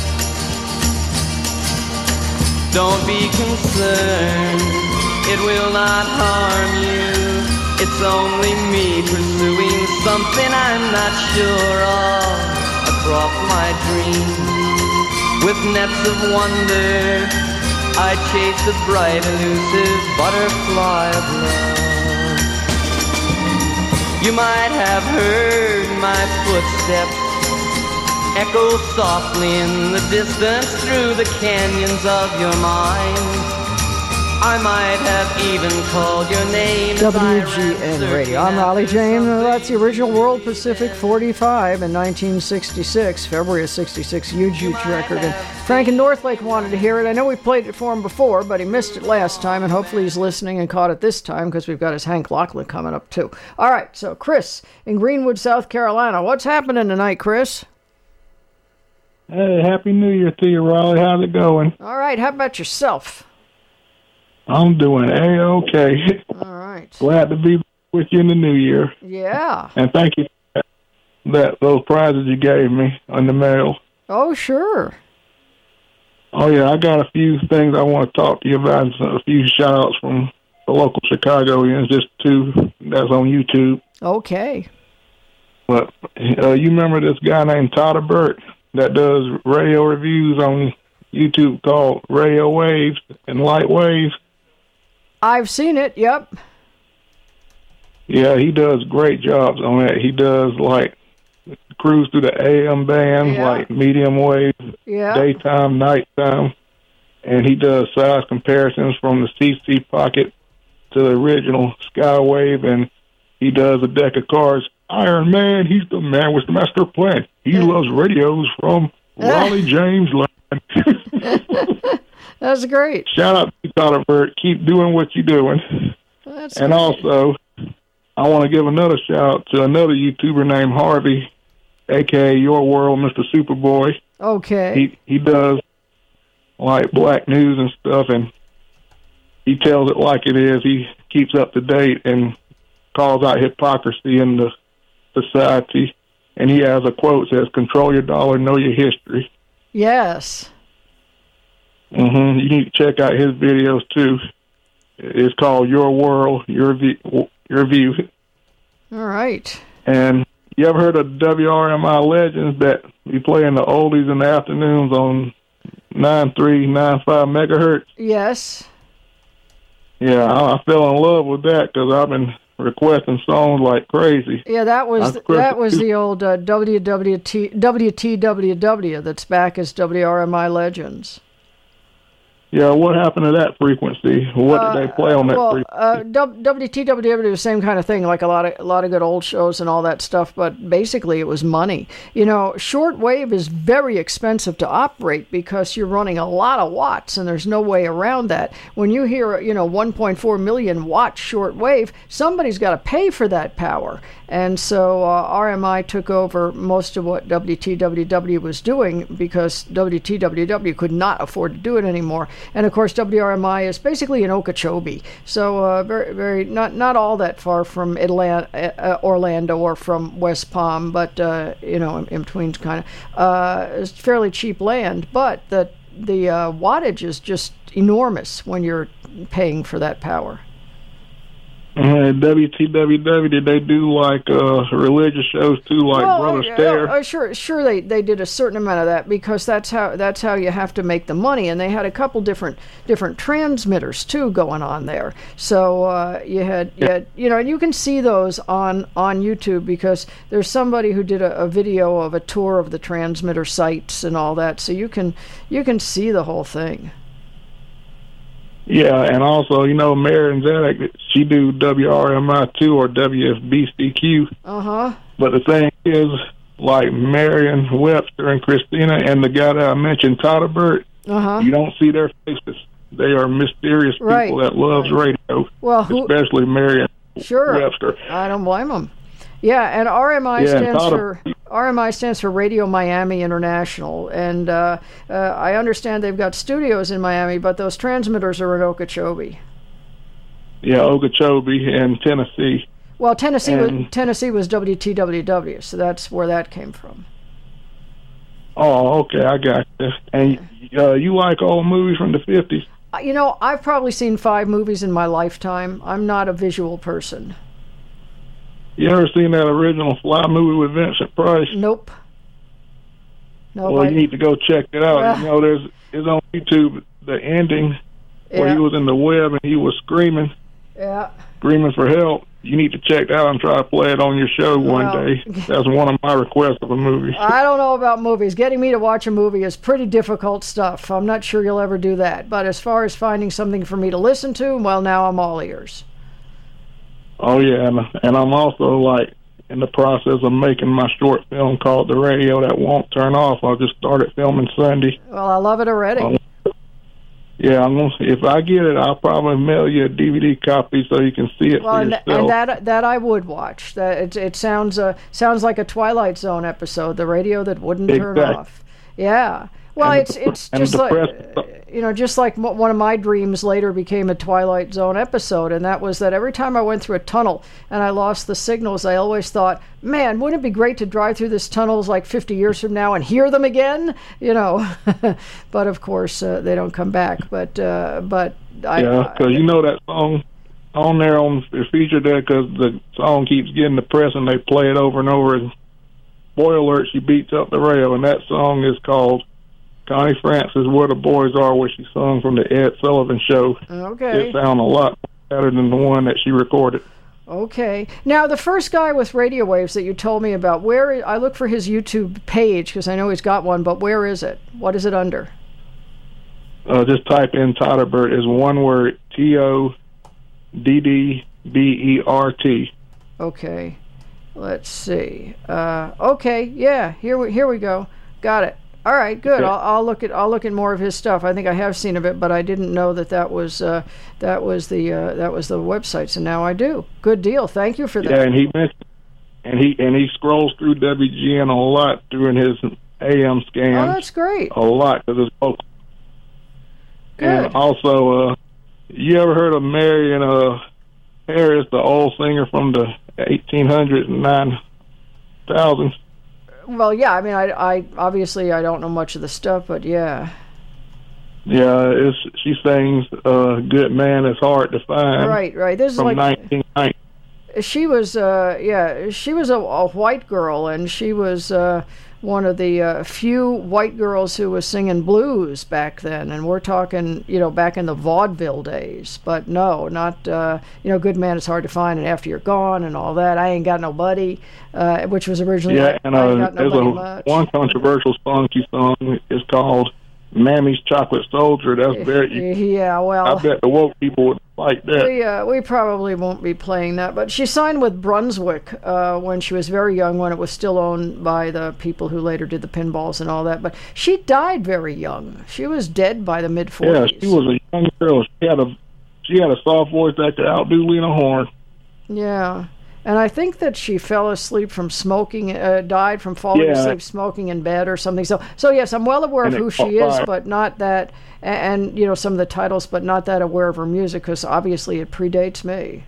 Don't be concerned, it will not harm you. It's only me pursuing something I'm not sure of across my dreams. With nets of wonder, I chase a bright, elusive butterfly of love. You might have heard my footsteps echo softly in the distance through the canyons of your mind. I might have even called your name. WGN Radio. I'm Raleigh James. That's the original World Pacific 45 in 1966, February of 66, huge record. And Frank in Northlake wanted to hear it. I know we played it for him before, but he missed it last time, and hopefully he's listening and caught it this time because we've got his Hank Lachlan coming up too. All right, so Chris in Greenwood, South Carolina. What's happening tonight, Chris? Hey, Happy New Year to you, Raleigh. How's it going? All right, how about yourself? I'm doing A-okay. All right. Glad to be with you in the new year. Yeah. And thank you for those prizes you gave me on the mail. Oh, sure. Oh, yeah, I got a few things I want to talk to you about, a few shout-outs from the local Chicagoans, just two that's on YouTube. Okay. But you remember this guy named Todd Burt that does radio reviews on YouTube called Radio Waves and Light Waves? I've seen it, yep. Yeah, he does great jobs on that. He does, like, cruise through the AM band, like medium wave, daytime, nighttime. And he does size comparisons from the CC Pocket to the original Skywave. And he does a deck of cards. Iron Man, he's the man with the master plan. He loves radios from Raleigh James Land. That's great. Shout out to Todd Burt. Keep doing what you're doing. That's and great. Also, I want to give another shout out to another YouTuber named Harvey, a.k.a. Your World, Mr. Superboy. Okay. He does, like, black news and stuff, and he tells it like it is. He keeps up to date and calls out hypocrisy in the society. And he has a quote that says, "Control your dollar, know your history." Yes. You need to check out his videos too. It's called Your World, Your View. All right. And you ever heard of WRMI Legends that we play in the oldies in the afternoons on 9395 megahertz? Yes. Yeah, I fell in love with that because I've been requesting songs like crazy. Yeah, that was the old WTWW that's back as WRMI Legends. Yeah, what happened to that frequency? What did they play on that frequency? WTWW, the same kind of thing, like a lot of good old shows and all that stuff, but basically it was money. You know, shortwave is very expensive to operate because you're running a lot of watts, and there's no way around that. When you hear, 1.4 million watt shortwave, somebody's got to pay for that power. And so RMI took over most of what WTWW was doing because WTWW could not afford to do it anymore. And of course, WRMI is basically in Okeechobee, so very, very not all that far from Atlanta, Orlando, or from West Palm, but in between, kind of. It's fairly cheap land, but the wattage is just enormous when you're paying for that power. WTWW, did they do like religious shows too, like Brother Stare? Sure. They did a certain amount of that because that's how you have to make the money, and they had a couple different transmitters too going on there. So you had and you can see those on YouTube because there's somebody who did a video of a tour of the transmitter sites and all that, so you can see the whole thing. Yeah, and also, Marion Zanuck, she do WRMI2 or WFBCQ. Uh-huh. But the thing is, like Marion Webster and Christina and the guy that I mentioned, Todderbert, you don't see their faces. They are mysterious people that loves radio, especially Marion Webster. I don't blame them. Yeah, and RMI stands for Radio Miami International, and I understand they've got studios in Miami, but those transmitters are in Okeechobee. Yeah, Okeechobee and Tennessee. Well, Tennessee was WTWW, so that's where that came from. Oh, okay, I got you. And you like all movies from the 50s? I've probably seen 5 movies in my lifetime. I'm not a visual person. You ever seen that original Fly movie with Vincent Price? Nope. Well, you need to go check it out. It's on YouTube, the ending, where he was in the web and he was screaming for help. You need to check that out and try to play it on your show one day. That's one of my requests of a movie. I don't know about movies. Getting me to watch a movie is pretty difficult stuff. I'm not sure you'll ever do that. But as far as finding something for me to listen to, well, now I'm all ears. Oh, yeah, and I'm also, in the process of making my short film called The Radio That Won't Turn Off. I just started filming Sunday. Well, I love it already. If I get it, I'll probably mail you a DVD copy so you can see it for yourself. And that I would watch. It sounds like a Twilight Zone episode, The Radio That Wouldn't Turn Off. Yeah. Well, it's just like one of my dreams later became a Twilight Zone episode, and that was that every time I went through a tunnel and I lost the signals, I always thought, man, wouldn't it be great to drive through this tunnels like 50 years from now and hear them again? But of course they don't come back. Because that song on there on the feature there, because the song keeps getting the press and they play it over and over. And spoiler alert, she beats up the rail, and that song is called Connie Francis, Where the Boys Are, where she sung from the Ed Sullivan Show. Okay. It sounds a lot better than the one that she recorded. Okay. Now, the first guy with radio waves that you told me about, I look for his YouTube page, because I know he's got one, but where is it? What is it under? Just type in Todderbert. Is one word, TODDBERT. Okay. Let's see. Okay. Yeah. Here we go. Got it. All right, good. Okay. I'll look at more of his stuff. I think I have seen of it, but I didn't know that was the website. So now I do. Good deal. Thank you for that. Yeah, and he mentioned, and he scrolls through WGN a lot during his AM scans. Oh, that's great. A lot because it's local. Good. And also, you ever heard of Marion Harris, the old singer from the 1800s and 9000s? Well, yeah. I mean, I obviously I don't know much of the stuff, but yeah. Yeah, she sings "Good Man Is Hard to Find." Right. This from is like 1990. She was, she was a white girl, and she was one of the few white girls who was singing blues back then. And we're talking, back in the vaudeville days. But no, not, Good Man Is Hard to Find, and After You're Gone, and all that. I Ain't Got Nobody, which was originally I Ain't Got Nobody Much. One controversial song she sung is called Mammy's Chocolate Soldier. That's very... Yeah, well... I bet the woke people would like that. We probably won't be playing that, but she signed with Brunswick when she was very young, when it was still owned by the people who later did the pinballs and all that, but she died very young. She was dead by the mid-40s. Yeah, she was a young girl. She had a soft voice that could outdo Lena Horne. Yeah. And I think that she fell asleep from smoking, died from falling asleep smoking in bed or something. So yes, I'm well aware of who she is, but not that, and some of the titles, but not that aware of her music, because obviously it predates me.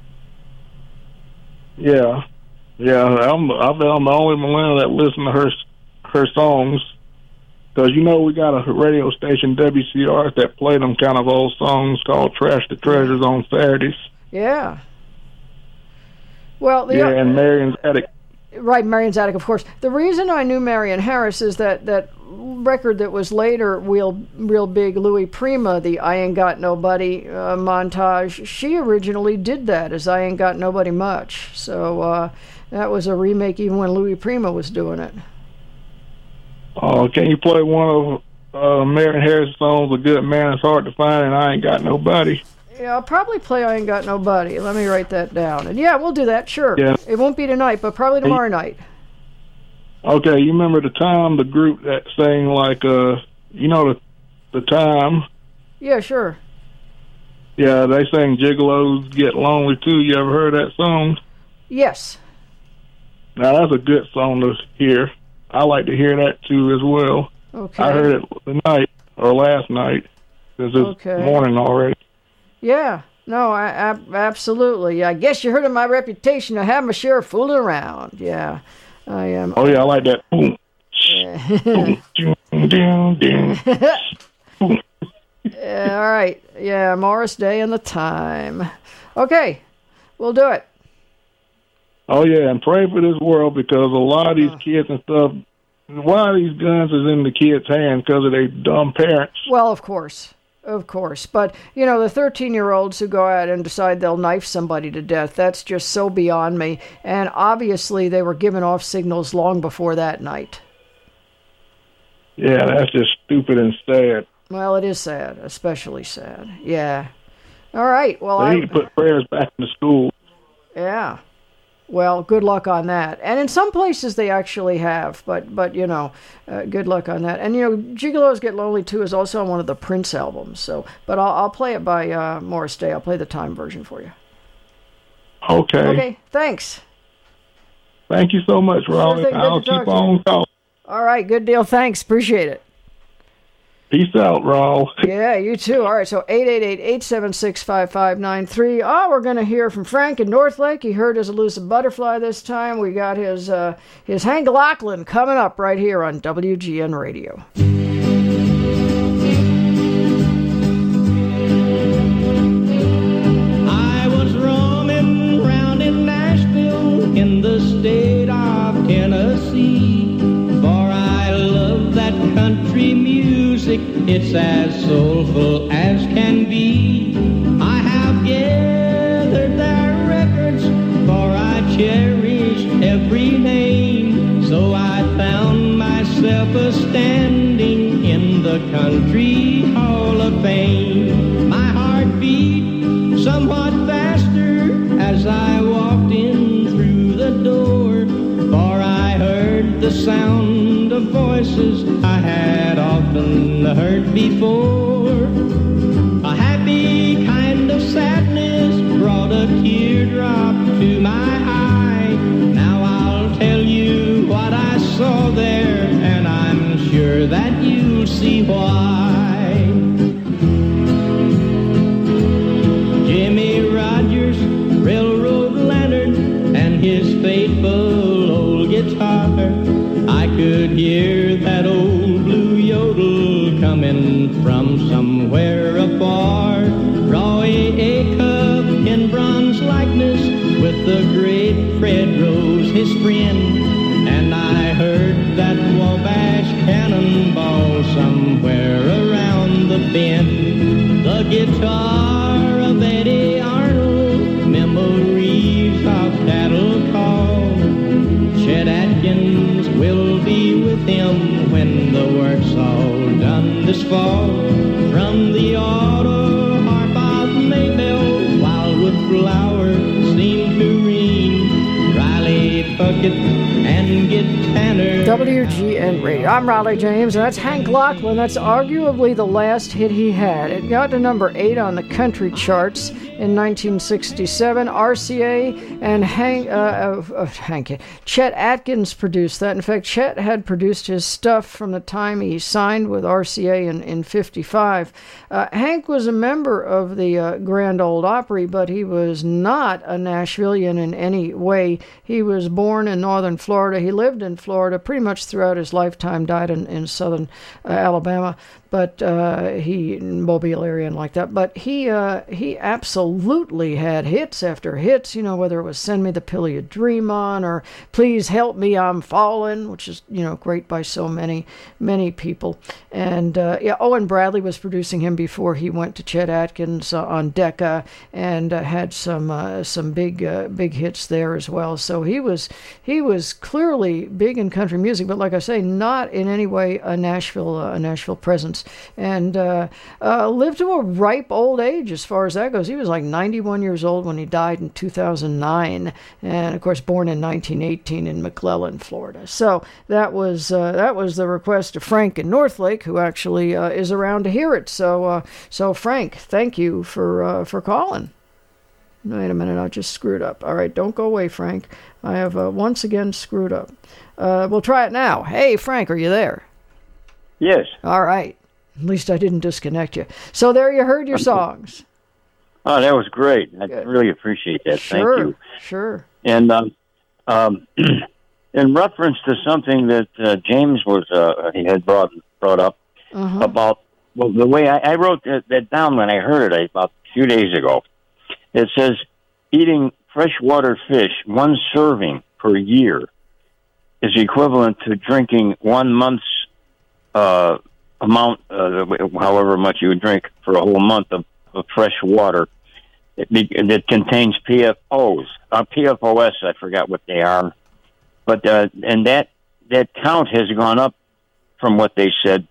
Yeah, I'm the only millennial that listen to her songs, because we got a radio station, WCR, that play them kind of old songs called Trash the Treasures on Saturdays. Yeah. Well, and Marion's Attic. Right, Marion's Attic, of course. The reason I knew Marion Harris is that record that was later real big, Louis Prima, the I Ain't Got Nobody montage. She originally did that as I Ain't Got Nobody Much. So that was a remake even when Louis Prima was doing it. Oh, can you play one Marion Harris song's A Good Man Is Hard to Find, and I Ain't Got Nobody. Yeah, I'll probably play I Ain't Got Nobody. Let me write that down. And yeah, we'll do that, sure. Yeah. It won't be tonight, but probably tomorrow night. Okay, you remember the Time, the group that sang like, you know, the Time? Yeah, sure. Yeah, they sang Gigolos Get Lonely Too. You ever heard that song? Yes. Now, that's a good song to hear. I like to hear that, too, as well. Okay. I heard it tonight, or last night, because it's morning already. Yeah. No, I absolutely. I guess you heard of my reputation. I have my share of fooling around. Yeah. I am. Oh, yeah, I like that. Boom. Boom. Yeah, all right. Yeah, Morris Day and the Time. Okay, we'll do it. Oh, yeah, and pray for this world, because a lot of these kids and stuff, why are these guns is in the kids' hands? Because of their dumb parents. Well, of course. Of course. But, you know, the 13-year-olds who go out and decide they'll knife somebody to death, that's just so beyond me. And obviously they were giving off signals long before that night. Yeah, that's just stupid and sad. Well, it is sad, especially sad. Yeah. All right. Well, they need to put prayers back in the school. Yeah. Well, good luck on that. And in some places they actually have, but you know, good luck on that. And you know, Gigolos Get Lonely Too is also on one of the Prince albums. So, but I'll play it by Morris Day. I'll play the Time version for you. Okay. Okay. Thanks. Thank you so much, Raleigh. Sure, I'll keep on calling. All right. Good deal. Thanks. Appreciate it. Peace out, Raul. Yeah, you too. All right, so 888-876-5593. Oh, we're going to hear from Frank in Northlake. He heard his elusive butterfly this time. We got his Hank Lachlan coming up right here on WGN Radio. I was roaming around in Nashville in the state of Tennessee, for I love that country music. It's as soulful as can be. I have gathered their records, for I cherish every name. So I found myself a standing in the Country Hall of Fame. My heart beat somewhat faster as I walked in through the door, for I heard the sound of voices I had often heard before. A happy kind of sadness brought a teardrop to my eye. Now I'll tell you what I saw there, and I'm sure that you'll see why. Jimmy Rogers, railroad lantern, and his faithful old guitar. I could hear that old blue yodel coming from somewhere afar. Roy Acuff in bronze likeness with the great Fred Rose, his friend. And I heard that Wabash cannonball somewhere around the bend. The guitar of Eddie Arnold, memories of cattle call. Chet Atkins will be with him when the work's all done this fall. From the auto harp of Maybelle, wildwood flowers seem to ring. Riley Puckett and Git Tanner. WGN Radio. I'm Raleigh James, and that's Hank Lachlan. That's arguably the last hit he had. It got to number 8 on the country charts in 1967. RCA and Chet Atkins produced that. In fact, Chet had produced his stuff from the time he signed with RCA in 55. Hank was a member of the Grand Ole Opry, but he was not a Nashvilleian in any way. He was born in northern Florida. He lived in Florida pretty much throughout his lifetime, died in southern Alabama. But he in Mobile area and like that. But he absolutely had hits after hits. You know, whether it was "Send Me the Pill You Dream On" or "Please Help Me, I'm Falling," which is great by so many people. And Owen Bradley was producing him before he went to Chet Atkins on Decca, and had some big hits there as well. So he was clearly big in country music, but like I say, not in any way a Nashville presence. And lived to a ripe old age as far as that goes. He was like 91 years old when he died in 2009, and of course born in 1918 in McClellan, Florida. So that was the request of Frank in Northlake, who actually is around to hear it. So Frank, thank you for calling. Wait a minute, I just screwed up. All right, don't go away, Frank. I have once again screwed up. We'll try it now. Hey, Frank, are you there? Yes. All right. At least I didn't disconnect you. So there you heard your songs. Oh, that was great. I really appreciate that. Sure, Thank you. Sure. And in reference to something that James he had brought up about, well, the way I wrote that down when I heard it about a few days ago. It says eating freshwater fish, 1 serving per year, is equivalent to drinking 1 month's amount, however much you would drink for a whole month of fresh water. It contains PFOs, PFOS. I forgot what they are, but and that count has gone up from what they said,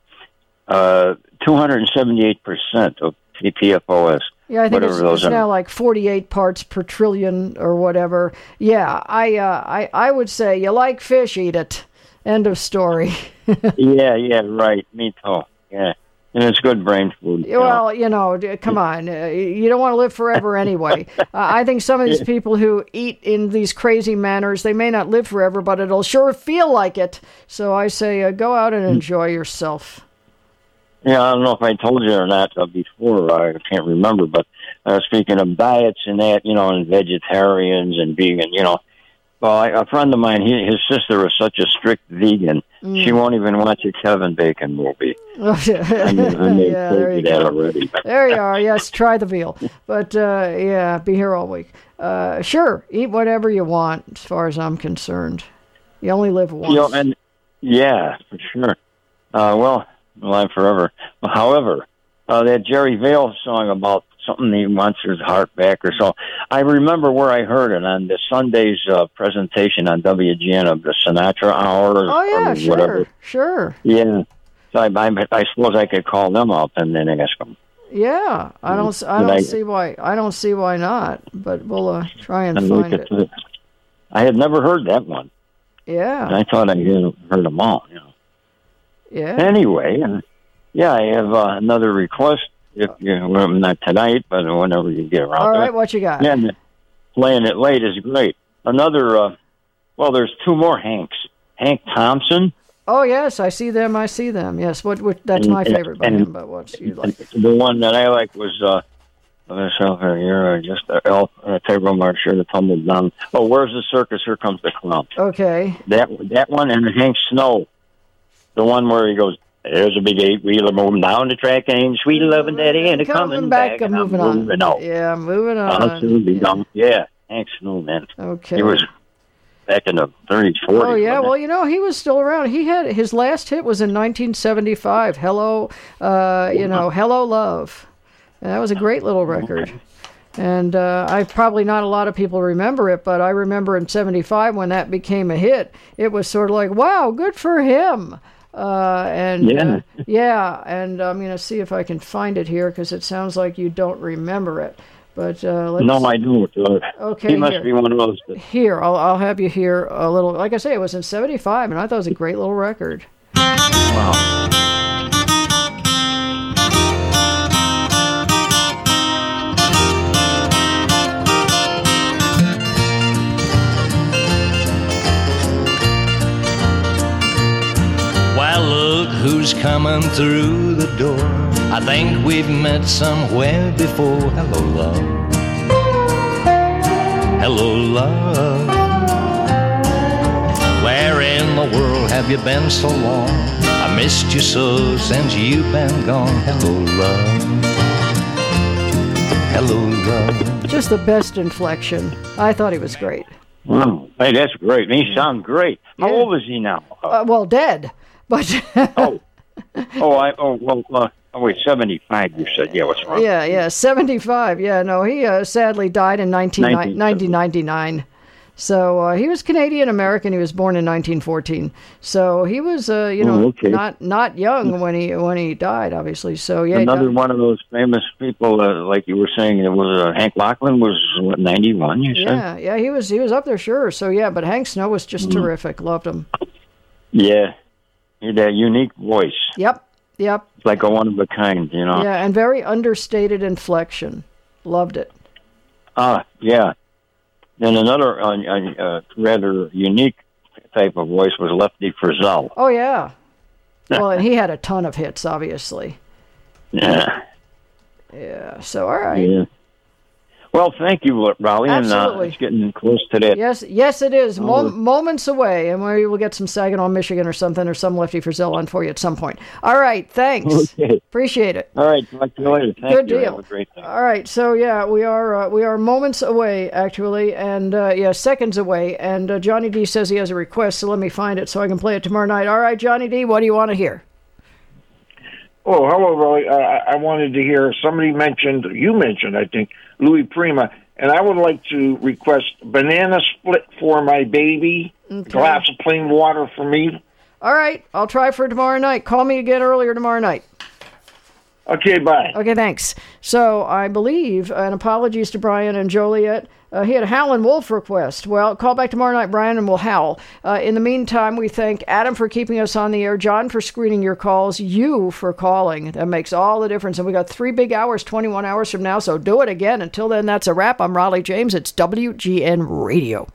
278% of the PFOS. Yeah, I think it's now like 48 parts per trillion or whatever. Yeah, I would say you like fish, eat it. End of story. yeah, right. Me too. Yeah, and it's good brain food. Well, come on. You don't want to live forever anyway. I think some of these people who eat in these crazy manners, they may not live forever, but it'll sure feel like it. So I say go out and enjoy yourself. Yeah, I don't know if I told you or not before. I can't remember, but speaking of diets and that, and vegetarians and vegan, well, a friend of mine, his sister is such a strict vegan, she won't even watch a Kevin Bacon movie. Yeah, there you go. Already. There you are. Yes, try the veal. But, be here all week. Sure, eat whatever you want, as far as I'm concerned. You only live once. Yeah, for sure. Alive forever. However, that Jerry Vale song about something he wants his heart back or so, I remember where I heard it on the Sunday's presentation on WGN of the Sinatra Hour. Oh, yeah, or whatever. Sure. Yeah. So I suppose I could call them up and then ask them. Yeah, I don't see why not, but we'll try and find it. I had never heard that one. Yeah. And I thought I had heard them all, Yeah. Anyway, I have another request. If not tonight, but whenever you get around. All right, to it. what you got? And playing it late is great. Another. There's 2 more Hanks. Hank Thompson. Oh yes, I see them. Yes, that's my favorite by him. But what's you like? The one that I like was you're just elf table march sure to tumble down. Oh, where's the circus? Here comes the clown. Okay. That one and Hank Snow, the one where he goes, there's a big 8-wheeler moving down the track, and sweet loving daddy, and coming back. I'm moving on. Yeah, moving on. Yeah, Hank Snow, man. Okay. He was back in the 30s, 40s. Oh, yeah. Well, he was still around. He had his last hit was in 1975. Hello, Hello Love. And that was a great little record. And probably not a lot of people remember it, but I remember in 75 when that became a hit, it was sort of like, wow, good for him. And I'm going to see if I can find it here because it sounds like you don't remember it. But no, I don't. Okay, he must be one of those. Here, I'll have you hear a little. Like I say, it was in 75, and I thought it was a great little record. Wow. Who's coming through the door? I think we've met somewhere before. Hello, love. Hello, love. Where in the world have you been so long? I missed you so since you've been gone. Hello, love. Hello, love. Just the best inflection. I thought he was great. Wow. Hey, that's great. He sounds great. How old is he now? Well, dead. But wait, 75, you said. Yeah, what's wrong? Yeah, 75. Yeah, no, he sadly died in 1999. So he was Canadian-American. He was born in 1914. So he was, not young when he died, obviously. So, yeah. Another one of those famous people, like you were saying, it was Hank Lachlan was, 91, you said? Yeah, he was up there, sure. So, yeah, but Hank Snow was just terrific. Loved him. Yeah. He had that unique voice. Yep. It's like a one-of-a-kind, Yeah, and very understated inflection. Loved it. Yeah. Then another rather unique type of voice was Lefty Frizzell. Oh, yeah. Well, and he had a ton of hits, obviously. Yeah. Yeah, so all right. Yeah. Well, thank you, Raleigh. Absolutely. And it's getting close to that. Yes, it is. Moments away, and we will get some Saginaw, Michigan or something, or some Lefty Frizzell on for you at some point. All right, thanks. Okay. Appreciate it. All right, talk to you later. Good deal. Have a great day. All right, so yeah, we are moments away, actually, and seconds away, and Johnny D says he has a request, so let me find it so I can play it tomorrow night. All right, Johnny D, what do you want to hear? Oh, hello, Roy. I wanted to hear, you mentioned, I think, Louis Prima, and I would like to request banana split for my baby, a glass of plain water for me. All right, I'll try for tomorrow night. Call me again earlier tomorrow night. Okay, bye. Okay, thanks. So I believe, and apologies to Brian and Joliet, he had a Howlin' Wolf request. Well, call back tomorrow night, Brian, and we'll howl. In the meantime, we thank Adam for keeping us on the air, John for screening your calls, you for calling. That makes all the difference. And we got 3 big hours, 21 hours from now, so do it again. Until then, that's a wrap. I'm Raleigh James. It's WGN Radio.